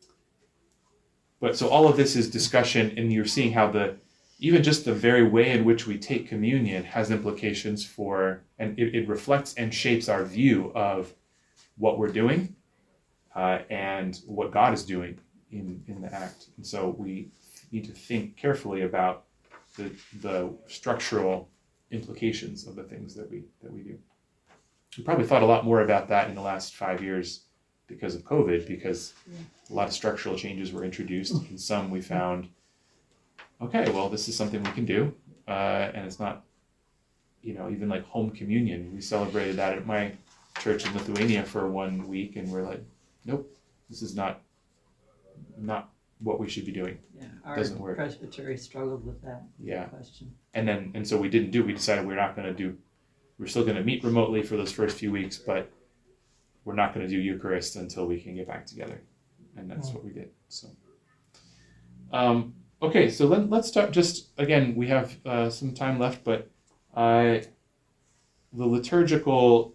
Speaker 1: but so all of this is discussion, and you're seeing how the, even just the very way in which we take communion has implications for, and it, it reflects and shapes our view of what we're doing uh, and what God is doing in, in the act. And so we need to think carefully about the the structural implications of the things that we that we do. We probably thought a lot more about that in the last five years because of COVID, because a lot of structural changes were introduced, and some we found, okay, well, this is something we can do, uh, and it's not, you know, even like home communion. We celebrated that at my church in Lithuania for one week, and we're like, nope, this is not not what we should be doing.
Speaker 5: Yeah, our
Speaker 1: Doesn't work.
Speaker 5: presbytery struggled with that
Speaker 1: Yeah.
Speaker 5: question.
Speaker 1: And then, and so we didn't do, we decided we're not going to do, we're still going to meet remotely for those first few weeks, but we're not going to do Eucharist until we can get back together. And that's what we did. So, um, okay, so let, let's start just, again, we have uh, some time left, but uh, the liturgical,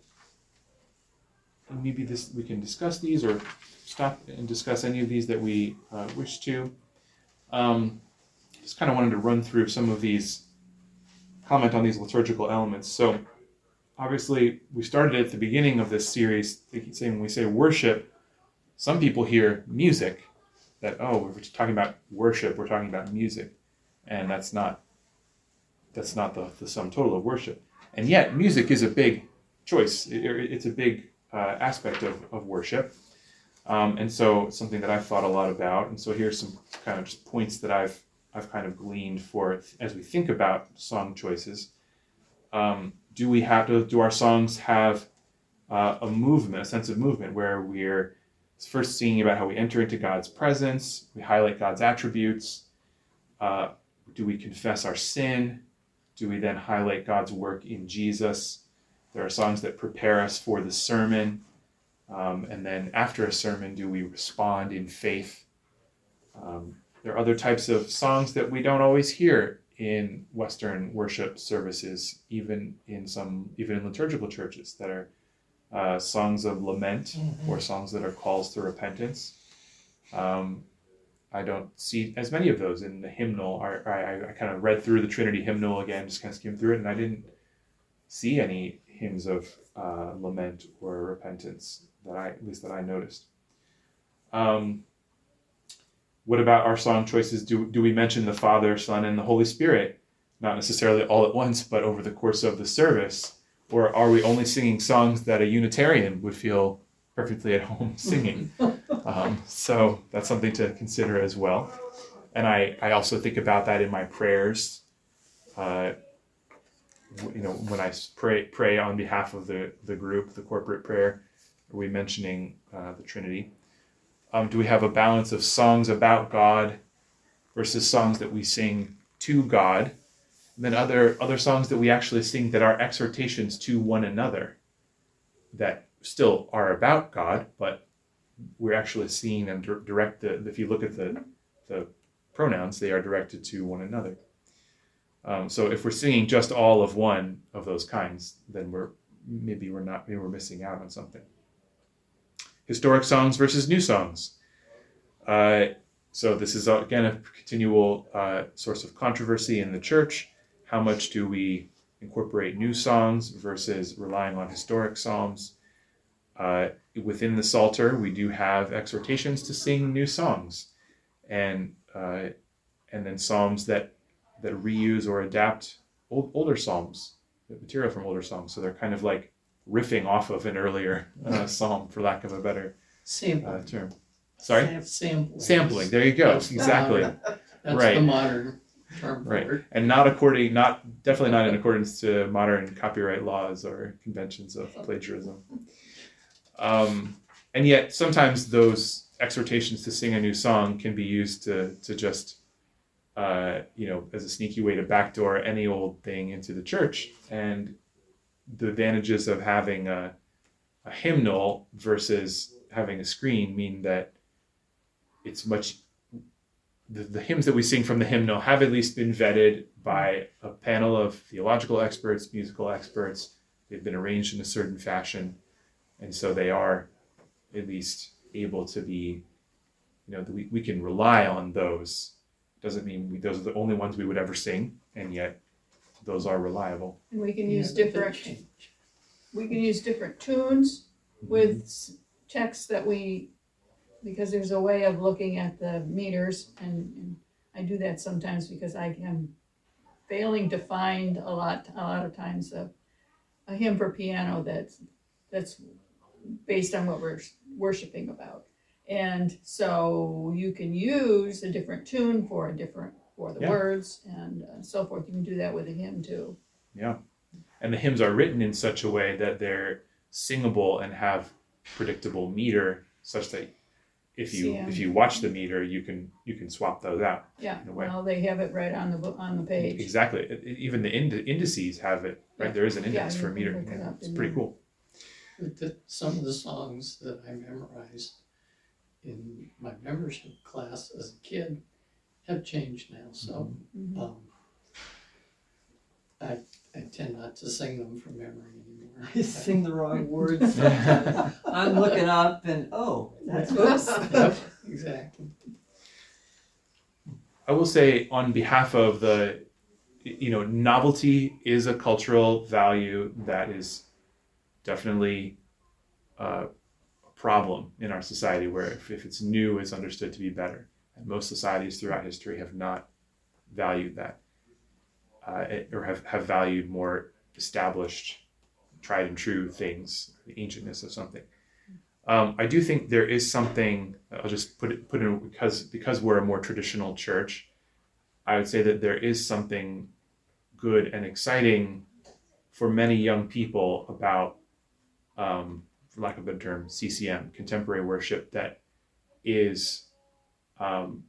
Speaker 1: maybe this we can discuss these or stop and discuss any of these that we uh, wish to. Um, just kind of wanted to run through some of these, comment on these liturgical elements. So obviously we started at the beginning of this series saying when we say worship, some people hear music, that, oh, we're talking about worship, we're talking about music. And that's not, that's not the, the sum total of worship. And yet music is a big choice. It, it's a big uh, aspect of, of worship. Um, and so it's something that I've thought a lot about. And so here's some kind of just points that I've I've kind of gleaned for as we think about song choices. Um, do we have to, do our songs have uh, a movement, a sense of movement, where we're first singing about how we enter into God's presence, we highlight God's attributes, uh, do we confess our sin, do we then highlight God's work in Jesus? There are songs that prepare us for the sermon, um, and then after a sermon, do we respond in faith? Um, there are other types of songs that we don't always hear in Western worship services, even in some, even in liturgical churches, that are uh, songs of lament mm-hmm. or songs that are calls to repentance. Um, I don't see as many of those in the hymnal. I, I, I kind of read through the Trinity hymnal again, just kind of skimmed through it, and I didn't see any hymns of uh, lament or repentance that I, at least that I noticed. Um, what about our song choices? Do do we mention the Father, Son, and the Holy Spirit? Not necessarily all at once, but over the course of the service. Or are we only singing songs that a Unitarian would feel perfectly at home singing? um, so that's something to consider as well. And I, I also think about that in my prayers. Uh, you know, when I pray pray on behalf of the, the group, the corporate prayer, are we mentioning uh, the Trinity? Um, do we have a balance of songs about God versus songs that we sing to God? And then other other songs that we actually sing that are exhortations to one another that still are about God, but we're actually seeing them direct the, if you look at the, the pronouns, they are directed to one another. Um, so if we're singing just all of one of those kinds, then we're maybe we're not maybe we're missing out on something. Historic songs versus new songs. Uh, so this is again a continual uh, source of controversy in the church. How much do we incorporate new songs versus relying on historic psalms? Uh, within the Psalter, we do have exhortations to sing new songs, and uh, and then psalms that that reuse or adapt old, older psalms, material from older psalms. So they're kind of like riffing off of an earlier uh, psalm, for lack of a better uh, term. Sorry?
Speaker 7: Sam- sampling.
Speaker 1: Sampling, there you go,
Speaker 7: That's
Speaker 1: exactly.
Speaker 7: The, that's
Speaker 1: right.
Speaker 7: the modern term
Speaker 1: right.
Speaker 7: for it.
Speaker 1: And not according, not definitely not in accordance to modern copyright laws or conventions of plagiarism. Um, and yet sometimes those exhortations to sing a new song can be used to to just, uh, you know, as a sneaky way to backdoor any old thing into the church. And the advantages of having a, a hymnal versus having a screen mean that it's much, the, the hymns that we sing from the hymnal have at least been vetted by a panel of theological experts, musical experts. They've been arranged in a certain fashion. And so they are at least able to be, you know, we, we can rely on those. Doesn't mean we, those are the only ones we would ever sing, and yet those are reliable.
Speaker 6: And we can
Speaker 7: Yeah,
Speaker 6: use
Speaker 7: but they
Speaker 6: different,
Speaker 7: change.
Speaker 6: we can use different tunes with s- texts that we, because there's a way of looking at the meters, and, and I do that sometimes because I am failing to find a lot, a lot of times a, a hymn for piano that's, that's based on what we're worshiping about. And so you can use a different tune for a different, for the
Speaker 1: Yeah.
Speaker 6: words and uh, so forth. You can do that with a hymn too.
Speaker 1: Yeah. And the hymns are written in such a way that they're singable and have predictable meter, such that if you
Speaker 6: C M.
Speaker 1: if you watch the meter, you can you can swap those out.
Speaker 6: Yeah,
Speaker 1: in a way.
Speaker 6: well, they have it right on the, bo- on the page.
Speaker 1: Exactly. It- it- even the ind- indices have it, right?
Speaker 6: Yeah.
Speaker 1: There is an index
Speaker 6: Yeah,
Speaker 1: for
Speaker 6: you
Speaker 1: a
Speaker 6: can
Speaker 1: meter.
Speaker 6: look it
Speaker 1: Yeah,
Speaker 6: up
Speaker 1: it's
Speaker 6: in
Speaker 1: pretty
Speaker 6: there.
Speaker 1: cool.
Speaker 7: But the- Some of the songs that I memorized in my membership class as a kid have changed now, so,
Speaker 6: Mhm.
Speaker 7: um, I, I tend not to sing them from memory anymore.
Speaker 5: I sing the wrong words sometimes. I'm looking up and, oh, that's whoops.
Speaker 7: Yep, exactly.
Speaker 1: I will say on behalf of the, you know, novelty is a cultural value that is definitely uh, a problem in our society, where if, if it's new, it's understood to be better. And most societies throughout history have not valued that, uh, or have, have valued more established, tried and true things, the ancientness of something. Um, I do think there is something, I'll just put it put it in, because because we're a more traditional church, I would say that there is something good and exciting for many young people about, um, for lack of a better term, C C M, contemporary worship, that is, um,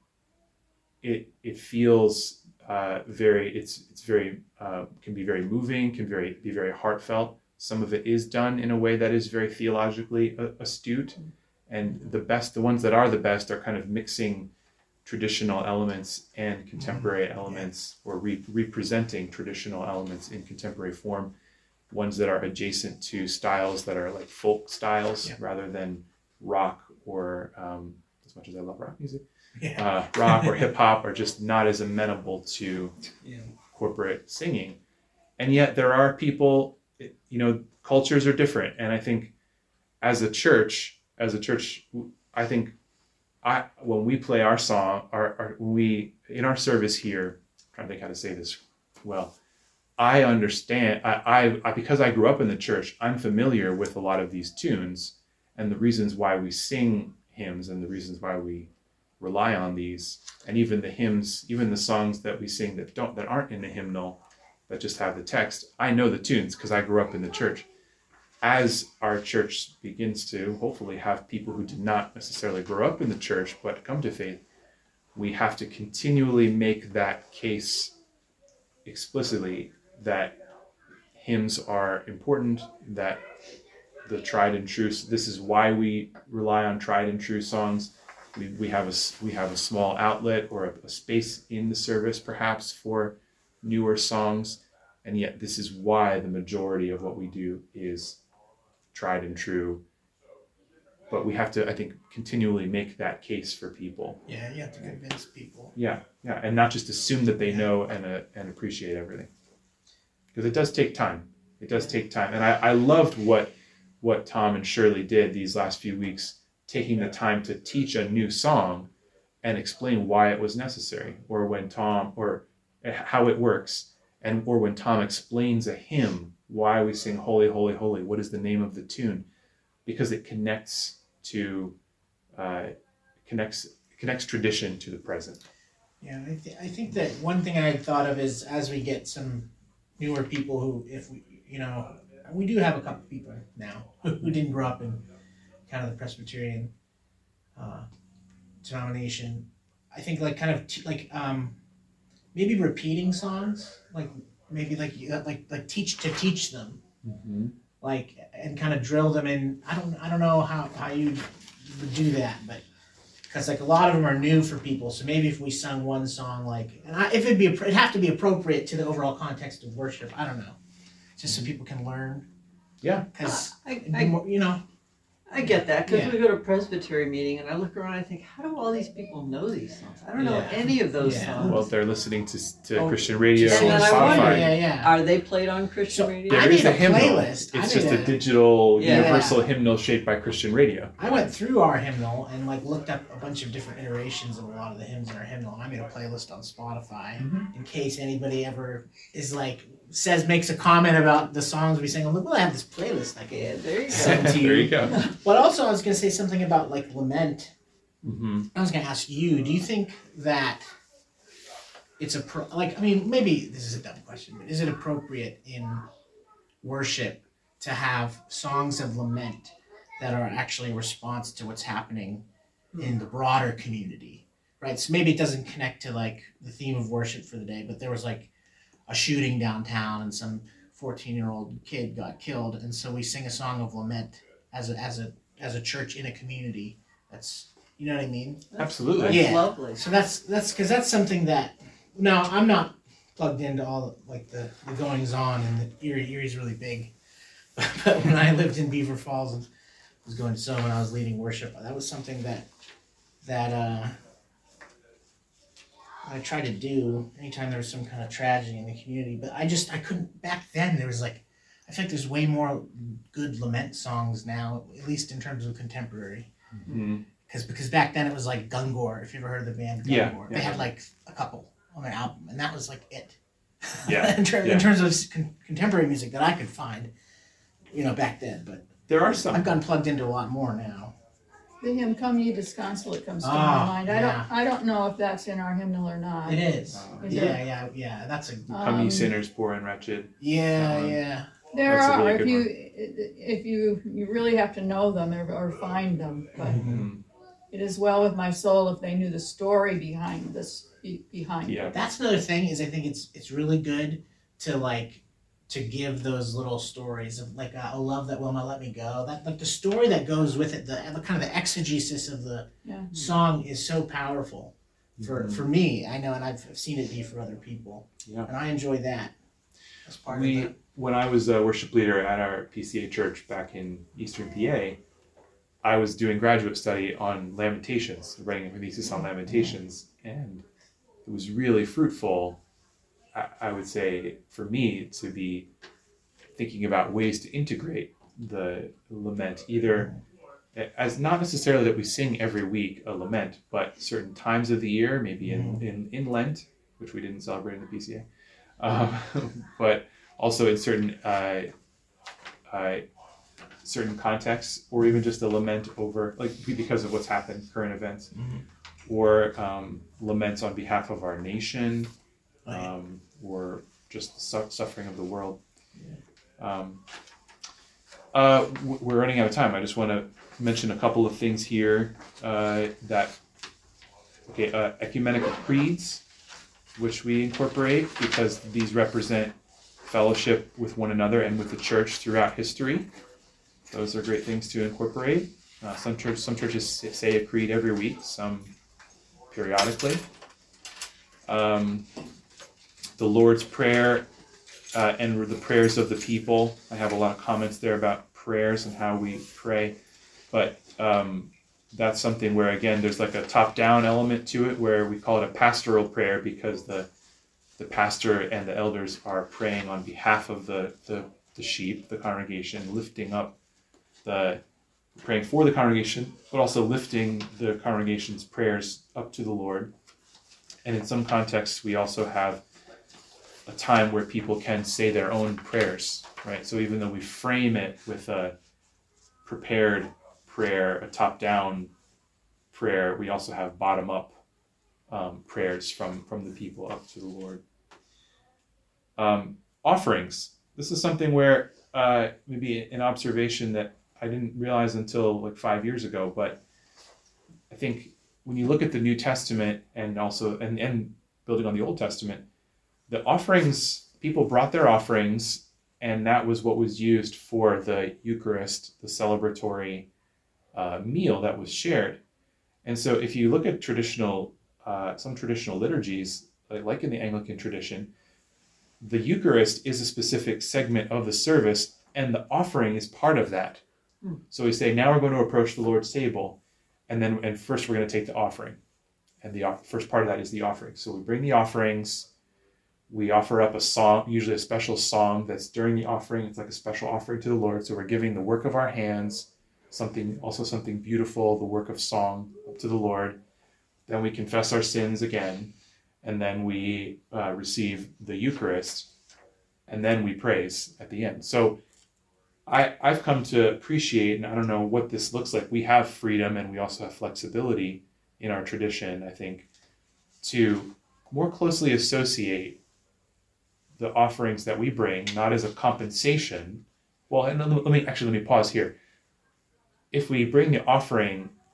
Speaker 1: it it feels uh, very, it's it's very, uh, can be very moving, can very be very heartfelt. Some of it is done in a way that is very theologically astute, and the best, the ones that are the best, are kind of mixing traditional elements and contemporary elements, or re- representing traditional elements in contemporary form. Ones that are adjacent to styles that are like folk styles,
Speaker 2: Yeah.
Speaker 1: rather than rock or, um, as much as I love rock music,
Speaker 2: Yeah.
Speaker 1: uh, rock or hip hop are just not as amenable to
Speaker 2: Yeah.
Speaker 1: corporate singing. And yet there are people, you know, cultures are different. And I think as a church, as a church, I think I, when we play our song, our, our when we, in our service here, I'm trying to think how to say this well, I understand, I, I, I, because I grew up in the church, I'm familiar with a lot of these tunes and the reasons why we sing hymns and the reasons why we rely on these. And even the hymns, even the songs that we sing that don't, that aren't in the hymnal, that just have the text, I know the tunes because I grew up in the church. As our church begins to hopefully have people who did not necessarily grow up in the church but come to faith, we have to continually make that case explicitly that hymns are important, that the tried and true, this is why we rely on tried and true songs. We, we have a we have a small outlet or a, a space in the service perhaps for newer songs, and yet this is why the majority of what we do is tried and true. But we have to, I think, continually make that case for people.
Speaker 2: Yeah, you have to convince people.
Speaker 1: Yeah, yeah, and not just assume that they know and uh, and appreciate everything, because it does take time. It does take time, and I, I loved what what Tom and Shirley did these last few weeks, taking the time to teach a new song and explain why it was necessary, or when Tom, or how it works, and or when Tom explains a hymn, why we sing holy, holy, holy, what is the name of the tune, because it connects to uh, connects connects tradition to the present.
Speaker 2: Yeah, I, th- I think that one thing I had thought of is as we get some newer people who, if we, you know, we do have a couple people now who didn't grow up in kind of the Presbyterian uh, denomination. I think like kind of t- like um, maybe repeating songs, like maybe like like like teach to teach them,
Speaker 1: Mm-hmm.
Speaker 2: like and kind of drill them in. I don't I don't know how how you would do that, but. Because like a lot of them are new for people, so maybe if we sung one song, like, and I, if it'd be, it'd have to be appropriate to the overall context of worship. I don't know, just so people can learn.
Speaker 1: Yeah.
Speaker 2: Because
Speaker 5: I, I,
Speaker 2: you know,
Speaker 5: I get that, because
Speaker 2: Yeah.
Speaker 5: we go to Presbytery meeting and I look around and I think, how do all these people know these songs? I don't know
Speaker 2: Yeah.
Speaker 5: any of those
Speaker 2: Yeah.
Speaker 5: songs.
Speaker 1: Well, they're listening to to
Speaker 5: Oh,
Speaker 1: Christian radio
Speaker 5: and
Speaker 1: and
Speaker 5: then I
Speaker 1: Spotify.
Speaker 5: wonder-
Speaker 2: yeah, yeah.
Speaker 5: Are they played on Christian
Speaker 2: So,
Speaker 5: radio?
Speaker 1: There
Speaker 2: I
Speaker 1: is
Speaker 2: made
Speaker 1: a
Speaker 2: a
Speaker 1: hymnal.
Speaker 2: playlist. I
Speaker 1: It's
Speaker 2: made
Speaker 1: just a,
Speaker 2: a-
Speaker 1: digital,
Speaker 5: Yeah.
Speaker 1: universal hymnal shaped by Christian radio.
Speaker 2: I went through our hymnal and like looked up a bunch of different iterations of a lot of the hymns in our hymnal. And I made a playlist on Spotify
Speaker 1: Mhm.
Speaker 2: in case anybody ever is like says makes a comment about the songs we sing. I'm like, well, I have this playlist. I can
Speaker 5: Yeah, there you go.
Speaker 2: send to you.
Speaker 1: There you go.
Speaker 2: But also, I was going to say something about like lament.
Speaker 1: Mm-hmm.
Speaker 2: I was going to ask you, do you think that it's a pro- like I mean maybe this is a dumb question, but is it appropriate in worship to have songs of lament that are actually a response to what's happening in the broader community, right? So maybe it doesn't connect to like the theme of worship for the day, but there was like a shooting downtown and some fourteen year old kid got killed, and so we sing a song of lament as a as a as a church in a community. That's, you know what I mean?
Speaker 1: Absolutely.
Speaker 5: That's
Speaker 2: Yeah.
Speaker 5: lovely.
Speaker 2: So that's that's because that's something that no, I'm not plugged into all like the, the goings on, and the Erie Erie's really big. But when I lived in Beaver Falls and was going to so when I was leading worship, that was something that that uh, I tried to do anytime there was some kind of tragedy in the community. But I just I couldn't back then. There was like I think there's way more good lament songs now, at least in terms of contemporary.
Speaker 1: Mm-hmm.
Speaker 2: Because because back then it was like Gungor. If you ever heard of the band Gungor,
Speaker 1: Yeah,
Speaker 2: they
Speaker 1: yeah.
Speaker 2: had like a couple on their album, and that was like it.
Speaker 1: Yeah,
Speaker 2: in, ter-
Speaker 1: yeah.
Speaker 2: in terms of con- contemporary music that I could find, you know, back then. But
Speaker 1: There are some.
Speaker 2: I've gotten plugged into a lot more now.
Speaker 6: The hymn "Come Ye Disconsolate" comes to
Speaker 2: Ah,
Speaker 6: my mind. I
Speaker 2: yeah.
Speaker 6: don't, I don't know if that's in our hymnal or not.
Speaker 2: It is.
Speaker 1: Uh,
Speaker 6: Is
Speaker 2: yeah,
Speaker 6: it?
Speaker 2: yeah, yeah. That's a
Speaker 1: Come ye
Speaker 6: Um,
Speaker 1: sinners, poor and wretched.
Speaker 2: yeah,
Speaker 1: Um,
Speaker 2: yeah.
Speaker 6: There
Speaker 1: That's a
Speaker 6: are,
Speaker 1: really
Speaker 6: if
Speaker 1: good
Speaker 6: you,
Speaker 1: one.
Speaker 6: if you, you really have to know them or, or find them, but
Speaker 1: Mhm.
Speaker 6: it is well with my soul if they knew the story behind this, be- behind it.
Speaker 1: Yeah.
Speaker 2: That's another thing is I think it's it's really good to like to give those little stories of like a, a love that will not let me go. That like the story that goes with it, the, the kind of the exegesis of the
Speaker 6: Yeah.
Speaker 2: song is so powerful for
Speaker 1: Mhm.
Speaker 2: for me. I know, and I've, I've seen it be for other people,
Speaker 1: Yeah.
Speaker 2: and I enjoy that as part
Speaker 1: We,
Speaker 2: of it.
Speaker 1: when I was a worship leader at our P C A church back in Eastern P A, I was doing graduate study on Lamentations, writing a thesis on Lamentations, and it was really fruitful, I, I would say, for me to be thinking about ways to integrate the lament, either as not necessarily that we sing every week a lament, but certain times of the year, maybe in, in, in Lent, which we didn't celebrate in the P C A, um, but also in certain uh, uh, certain contexts, or even just a lament over, like because of what's happened, current events,
Speaker 2: Mhm.
Speaker 1: or um, laments on behalf of our nation,
Speaker 2: Right.
Speaker 1: um, or just the su- suffering of the world. Um, uh, w- we're running out of time. I just want to mention a couple of things here uh, that, okay, uh, ecumenical creeds, which we incorporate because these represent fellowship with one another and with the church throughout history. Those are great things to incorporate. Uh, some church, some churches say a creed every week, some periodically. Um, the Lord's Prayer uh, and the prayers of the people. I have a lot of comments there about prayers and how we pray, but um, that's something where, again, there's like a top-down element to it where we call it a pastoral prayer because the the pastor and the elders are praying on behalf of the, the, the sheep, the congregation, lifting up the, praying for the congregation, but also lifting the congregation's prayers up to the Lord. And in some contexts, we also have a time where people can say their own prayers, right? So even though we frame it with a prepared prayer, a top-down prayer, we also have bottom-up um, prayers from, from the people up to the Lord. Um, offerings. This is something where uh, maybe an observation that I didn't realize until like five years ago, but I think when you look at the New Testament and also and, and building on the Old Testament, the offerings, people brought their offerings, and that was what was used for the Eucharist, the celebratory uh, meal that was shared. And so if you look at traditional, uh, some traditional liturgies, like, like in the Anglican tradition, the Eucharist is a specific segment of the service, and the offering is part of that.
Speaker 5: Hmm.
Speaker 1: So we say, now we're going to approach the Lord's table, and then and first we're going to take the offering. And the off- first part of that is the offering. So we bring the offerings, we offer up a song, usually a special song that's during the offering. It's like a special offering to the Lord. So we're giving the work of our hands, something also something beautiful, the work of song up to the Lord. Then we confess our sins again, and then we uh, receive the Eucharist, and then we praise at the end. So I, I've come to appreciate, and I don't know what this looks like. We have freedom and we also have flexibility in our tradition, I think, to more closely associate the offerings that we bring, not as a compensation. Well, and let me actually let me pause here. If we bring the offering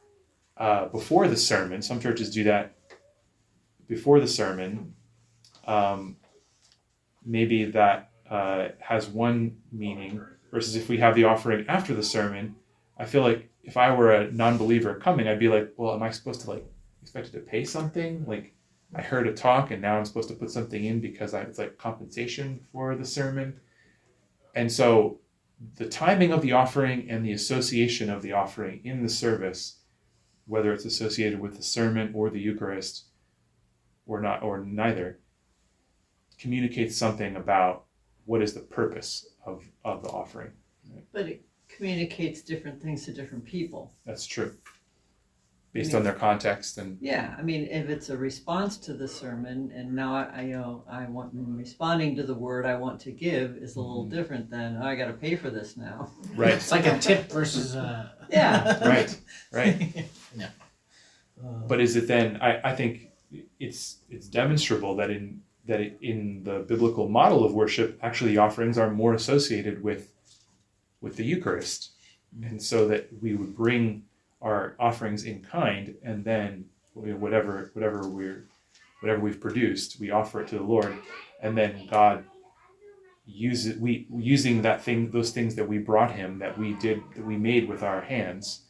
Speaker 1: uh, before the sermon. Some churches do that before the sermon. Um, maybe that uh, has one meaning, versus if we have the offering after the sermon. I feel like if I were a non-believer coming, I'd be like, well, am I supposed to like expected to pay something? Like, I heard a talk and now I'm supposed to put something in because I, it's like compensation for the sermon. And so the timing of the offering and the association of the offering in the service, whether it's associated with the sermon or the Eucharist or not, or neither, communicates something about what is the purpose of, of the offering. Right?
Speaker 5: But it communicates different things to different people.
Speaker 1: That's true. Based
Speaker 5: I mean,
Speaker 1: on their context and
Speaker 5: yeah, I mean, if it's a response to the sermon, and now I, I you know I want I'm responding to the word I want to give is a little
Speaker 1: mm-hmm.
Speaker 5: different than oh, I got to pay for this now.
Speaker 1: right.
Speaker 2: It's like a tip versus a.
Speaker 5: Yeah.
Speaker 1: Right. Right.
Speaker 2: No. Uh,
Speaker 1: But is it then? I, I think it's it's demonstrable that in that it, in the biblical model of worship, actually the offerings are more associated with with the Eucharist, and so that we would bring our offerings in kind, and then whatever whatever we're whatever we've produced, we offer it to the Lord, and then God uses we using that thing those things that we brought Him, that we did that we made with our hands.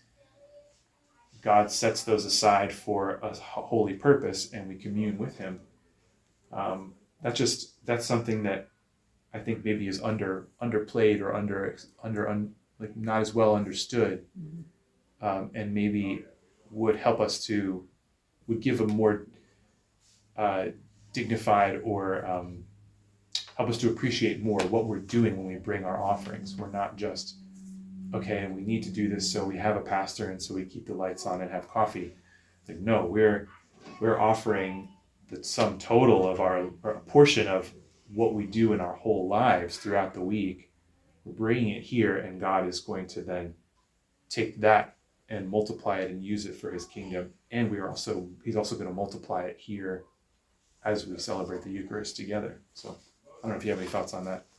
Speaker 1: God sets those aside for a holy purpose, and we commune with Him. Um, that's just that's something that I think maybe is under underplayed or under under un, like not as well understood.
Speaker 5: Mm-hmm.
Speaker 1: Um, and maybe would help us to, would give a more uh, dignified or um, help us to appreciate more what we're doing when we bring our offerings. We're not just, okay, we need to do this so we have a pastor and so we keep the lights on and have coffee. It's like, no, we're we're offering the sum total of our, or a portion of what we do in our whole lives throughout the week. We're bringing it here, and God is going to then take that and multiply it and use it for His kingdom. And we are also, He's also going to multiply it here as we celebrate the Eucharist together. So I don't know if you have any thoughts on that.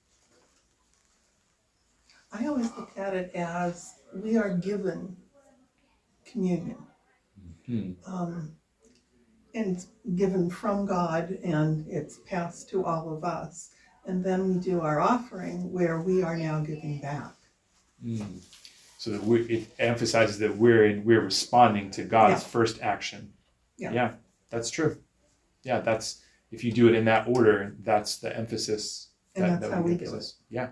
Speaker 3: I always look at it as we are given communion.
Speaker 1: Hmm.
Speaker 3: Um, and it's given from God, and it's passed to all of us. And then we do our offering where we are now giving back.
Speaker 1: Mm. So that we, it emphasizes that we're in, we're responding to God's
Speaker 3: Yeah.
Speaker 1: first action.
Speaker 3: Yeah.
Speaker 1: yeah, that's true. Yeah, that's if you do it in that order, that's the emphasis.
Speaker 3: And
Speaker 1: that,
Speaker 3: that's
Speaker 1: that
Speaker 3: how we
Speaker 1: give
Speaker 3: do it.
Speaker 1: us. Yeah.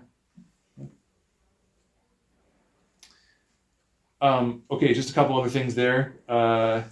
Speaker 1: Um, okay, just a couple other things there. Uh,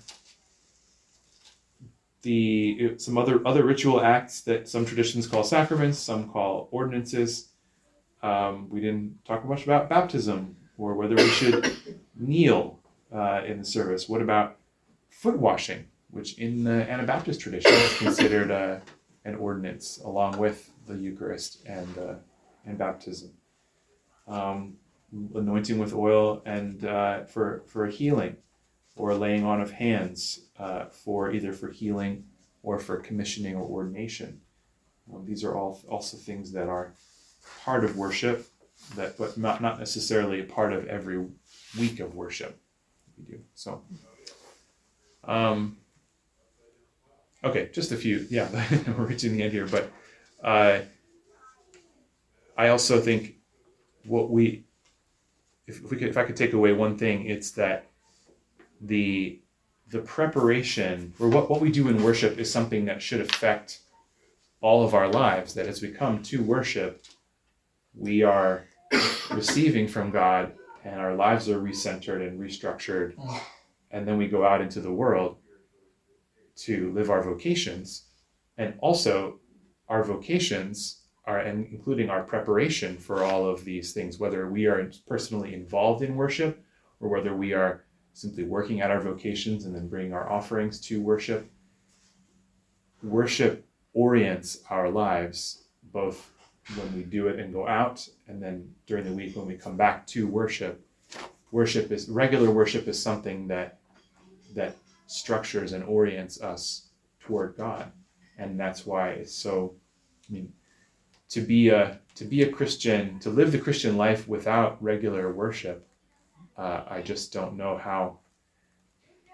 Speaker 1: the some other other ritual acts that some traditions call sacraments, some call ordinances. Um, we didn't talk much about baptism or whether we should kneel uh, in the service. What about foot washing, which in the Anabaptist tradition is considered uh, an ordinance along with the Eucharist and uh, and baptism. Um, anointing with oil and uh, for for healing, or laying on of hands uh, for either for healing or for commissioning or ordination. Um, these are all also things that are part of worship, that but not not necessarily a part of every week of worship we do. So, um, okay, just a few. Yeah, we're reaching the end here, but uh, I also think what we If, if we could, if I could take away one thing, it's that the the preparation, or what, what we do in worship, is something that should affect all of our lives. That as we come to worship, we are receiving from God, and our lives are recentered and restructured, and then we go out into the world to live our vocations, and also our vocations are, and including our preparation for all of these things, whether we are personally involved in worship or whether we are simply working at our vocations and then bringing our offerings to worship. Worship orients our lives, both when we do it and go out, and then during the week when we come back to worship. Worship is, regular worship is something that that structures and orients us toward God. And that's why it's so, I mean, to be a to be a Christian, to live the Christian life without regular worship, uh, I just don't know how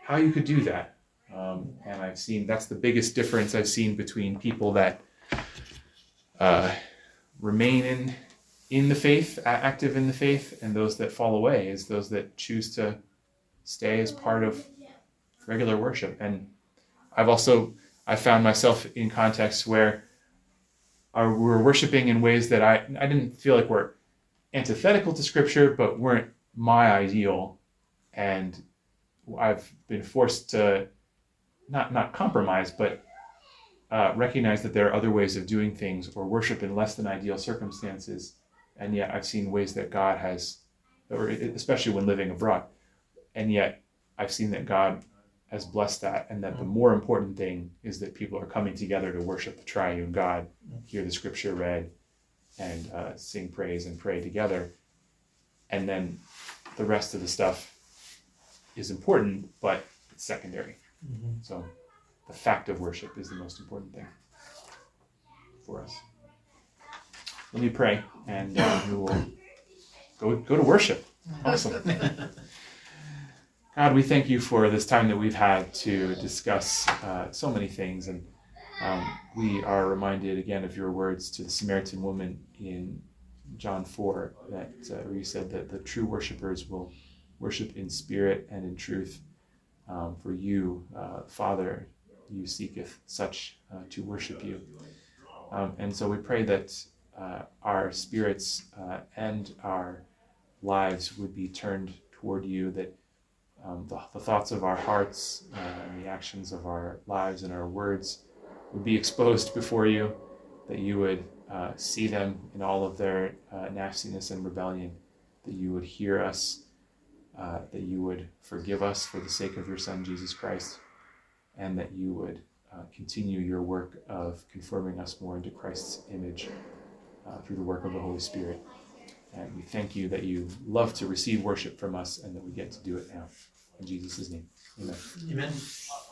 Speaker 1: how you could do that. Um, and I've seen that's the biggest difference I've seen between people that uh, remain in in the faith, active in the faith, and those that fall away, is those that choose to stay as part of regular worship. And I've also I found myself in contexts where our, we're worshiping in ways that I I didn't feel like were antithetical to Scripture, but weren't my ideal, and I've been forced to not not compromise, but uh, recognize that there are other ways of doing things, or worship in less than ideal circumstances. And yet I've seen ways that God has, or especially when living abroad, and yet I've seen that God has blessed that, and that the more important thing is that people are coming together to worship the triune God, hear the Scripture read, and uh, sing praise and pray together. And then the rest of the stuff is important, but it's secondary.
Speaker 2: Mm-hmm.
Speaker 1: So the fact of worship is the most important thing for us. Let me pray, and uh, we will go go to worship. Awesome. God, we thank you for this time that we've had to discuss uh, so many things, and um, we are reminded again of your words to the Samaritan woman in John four, that uh, where you said that the true worshipers will worship in spirit and in truth. Um, for you, uh, Father, you seeketh such uh, to worship you. Um, and so we pray that uh, our spirits uh, and our lives would be turned toward you, that um, the, the thoughts of our hearts uh, and the actions of our lives and our words would be exposed before you, that you would uh, see them in all of their uh, nastiness and rebellion, that you would hear us, uh, that you would forgive us for the sake of your Son, Jesus Christ, and that you would uh, continue your work of conforming us more into Christ's image uh, through the work of the Holy Spirit. And we thank you that you love to receive worship from us, and that we get to do it now. In Jesus' name, amen.
Speaker 2: Amen.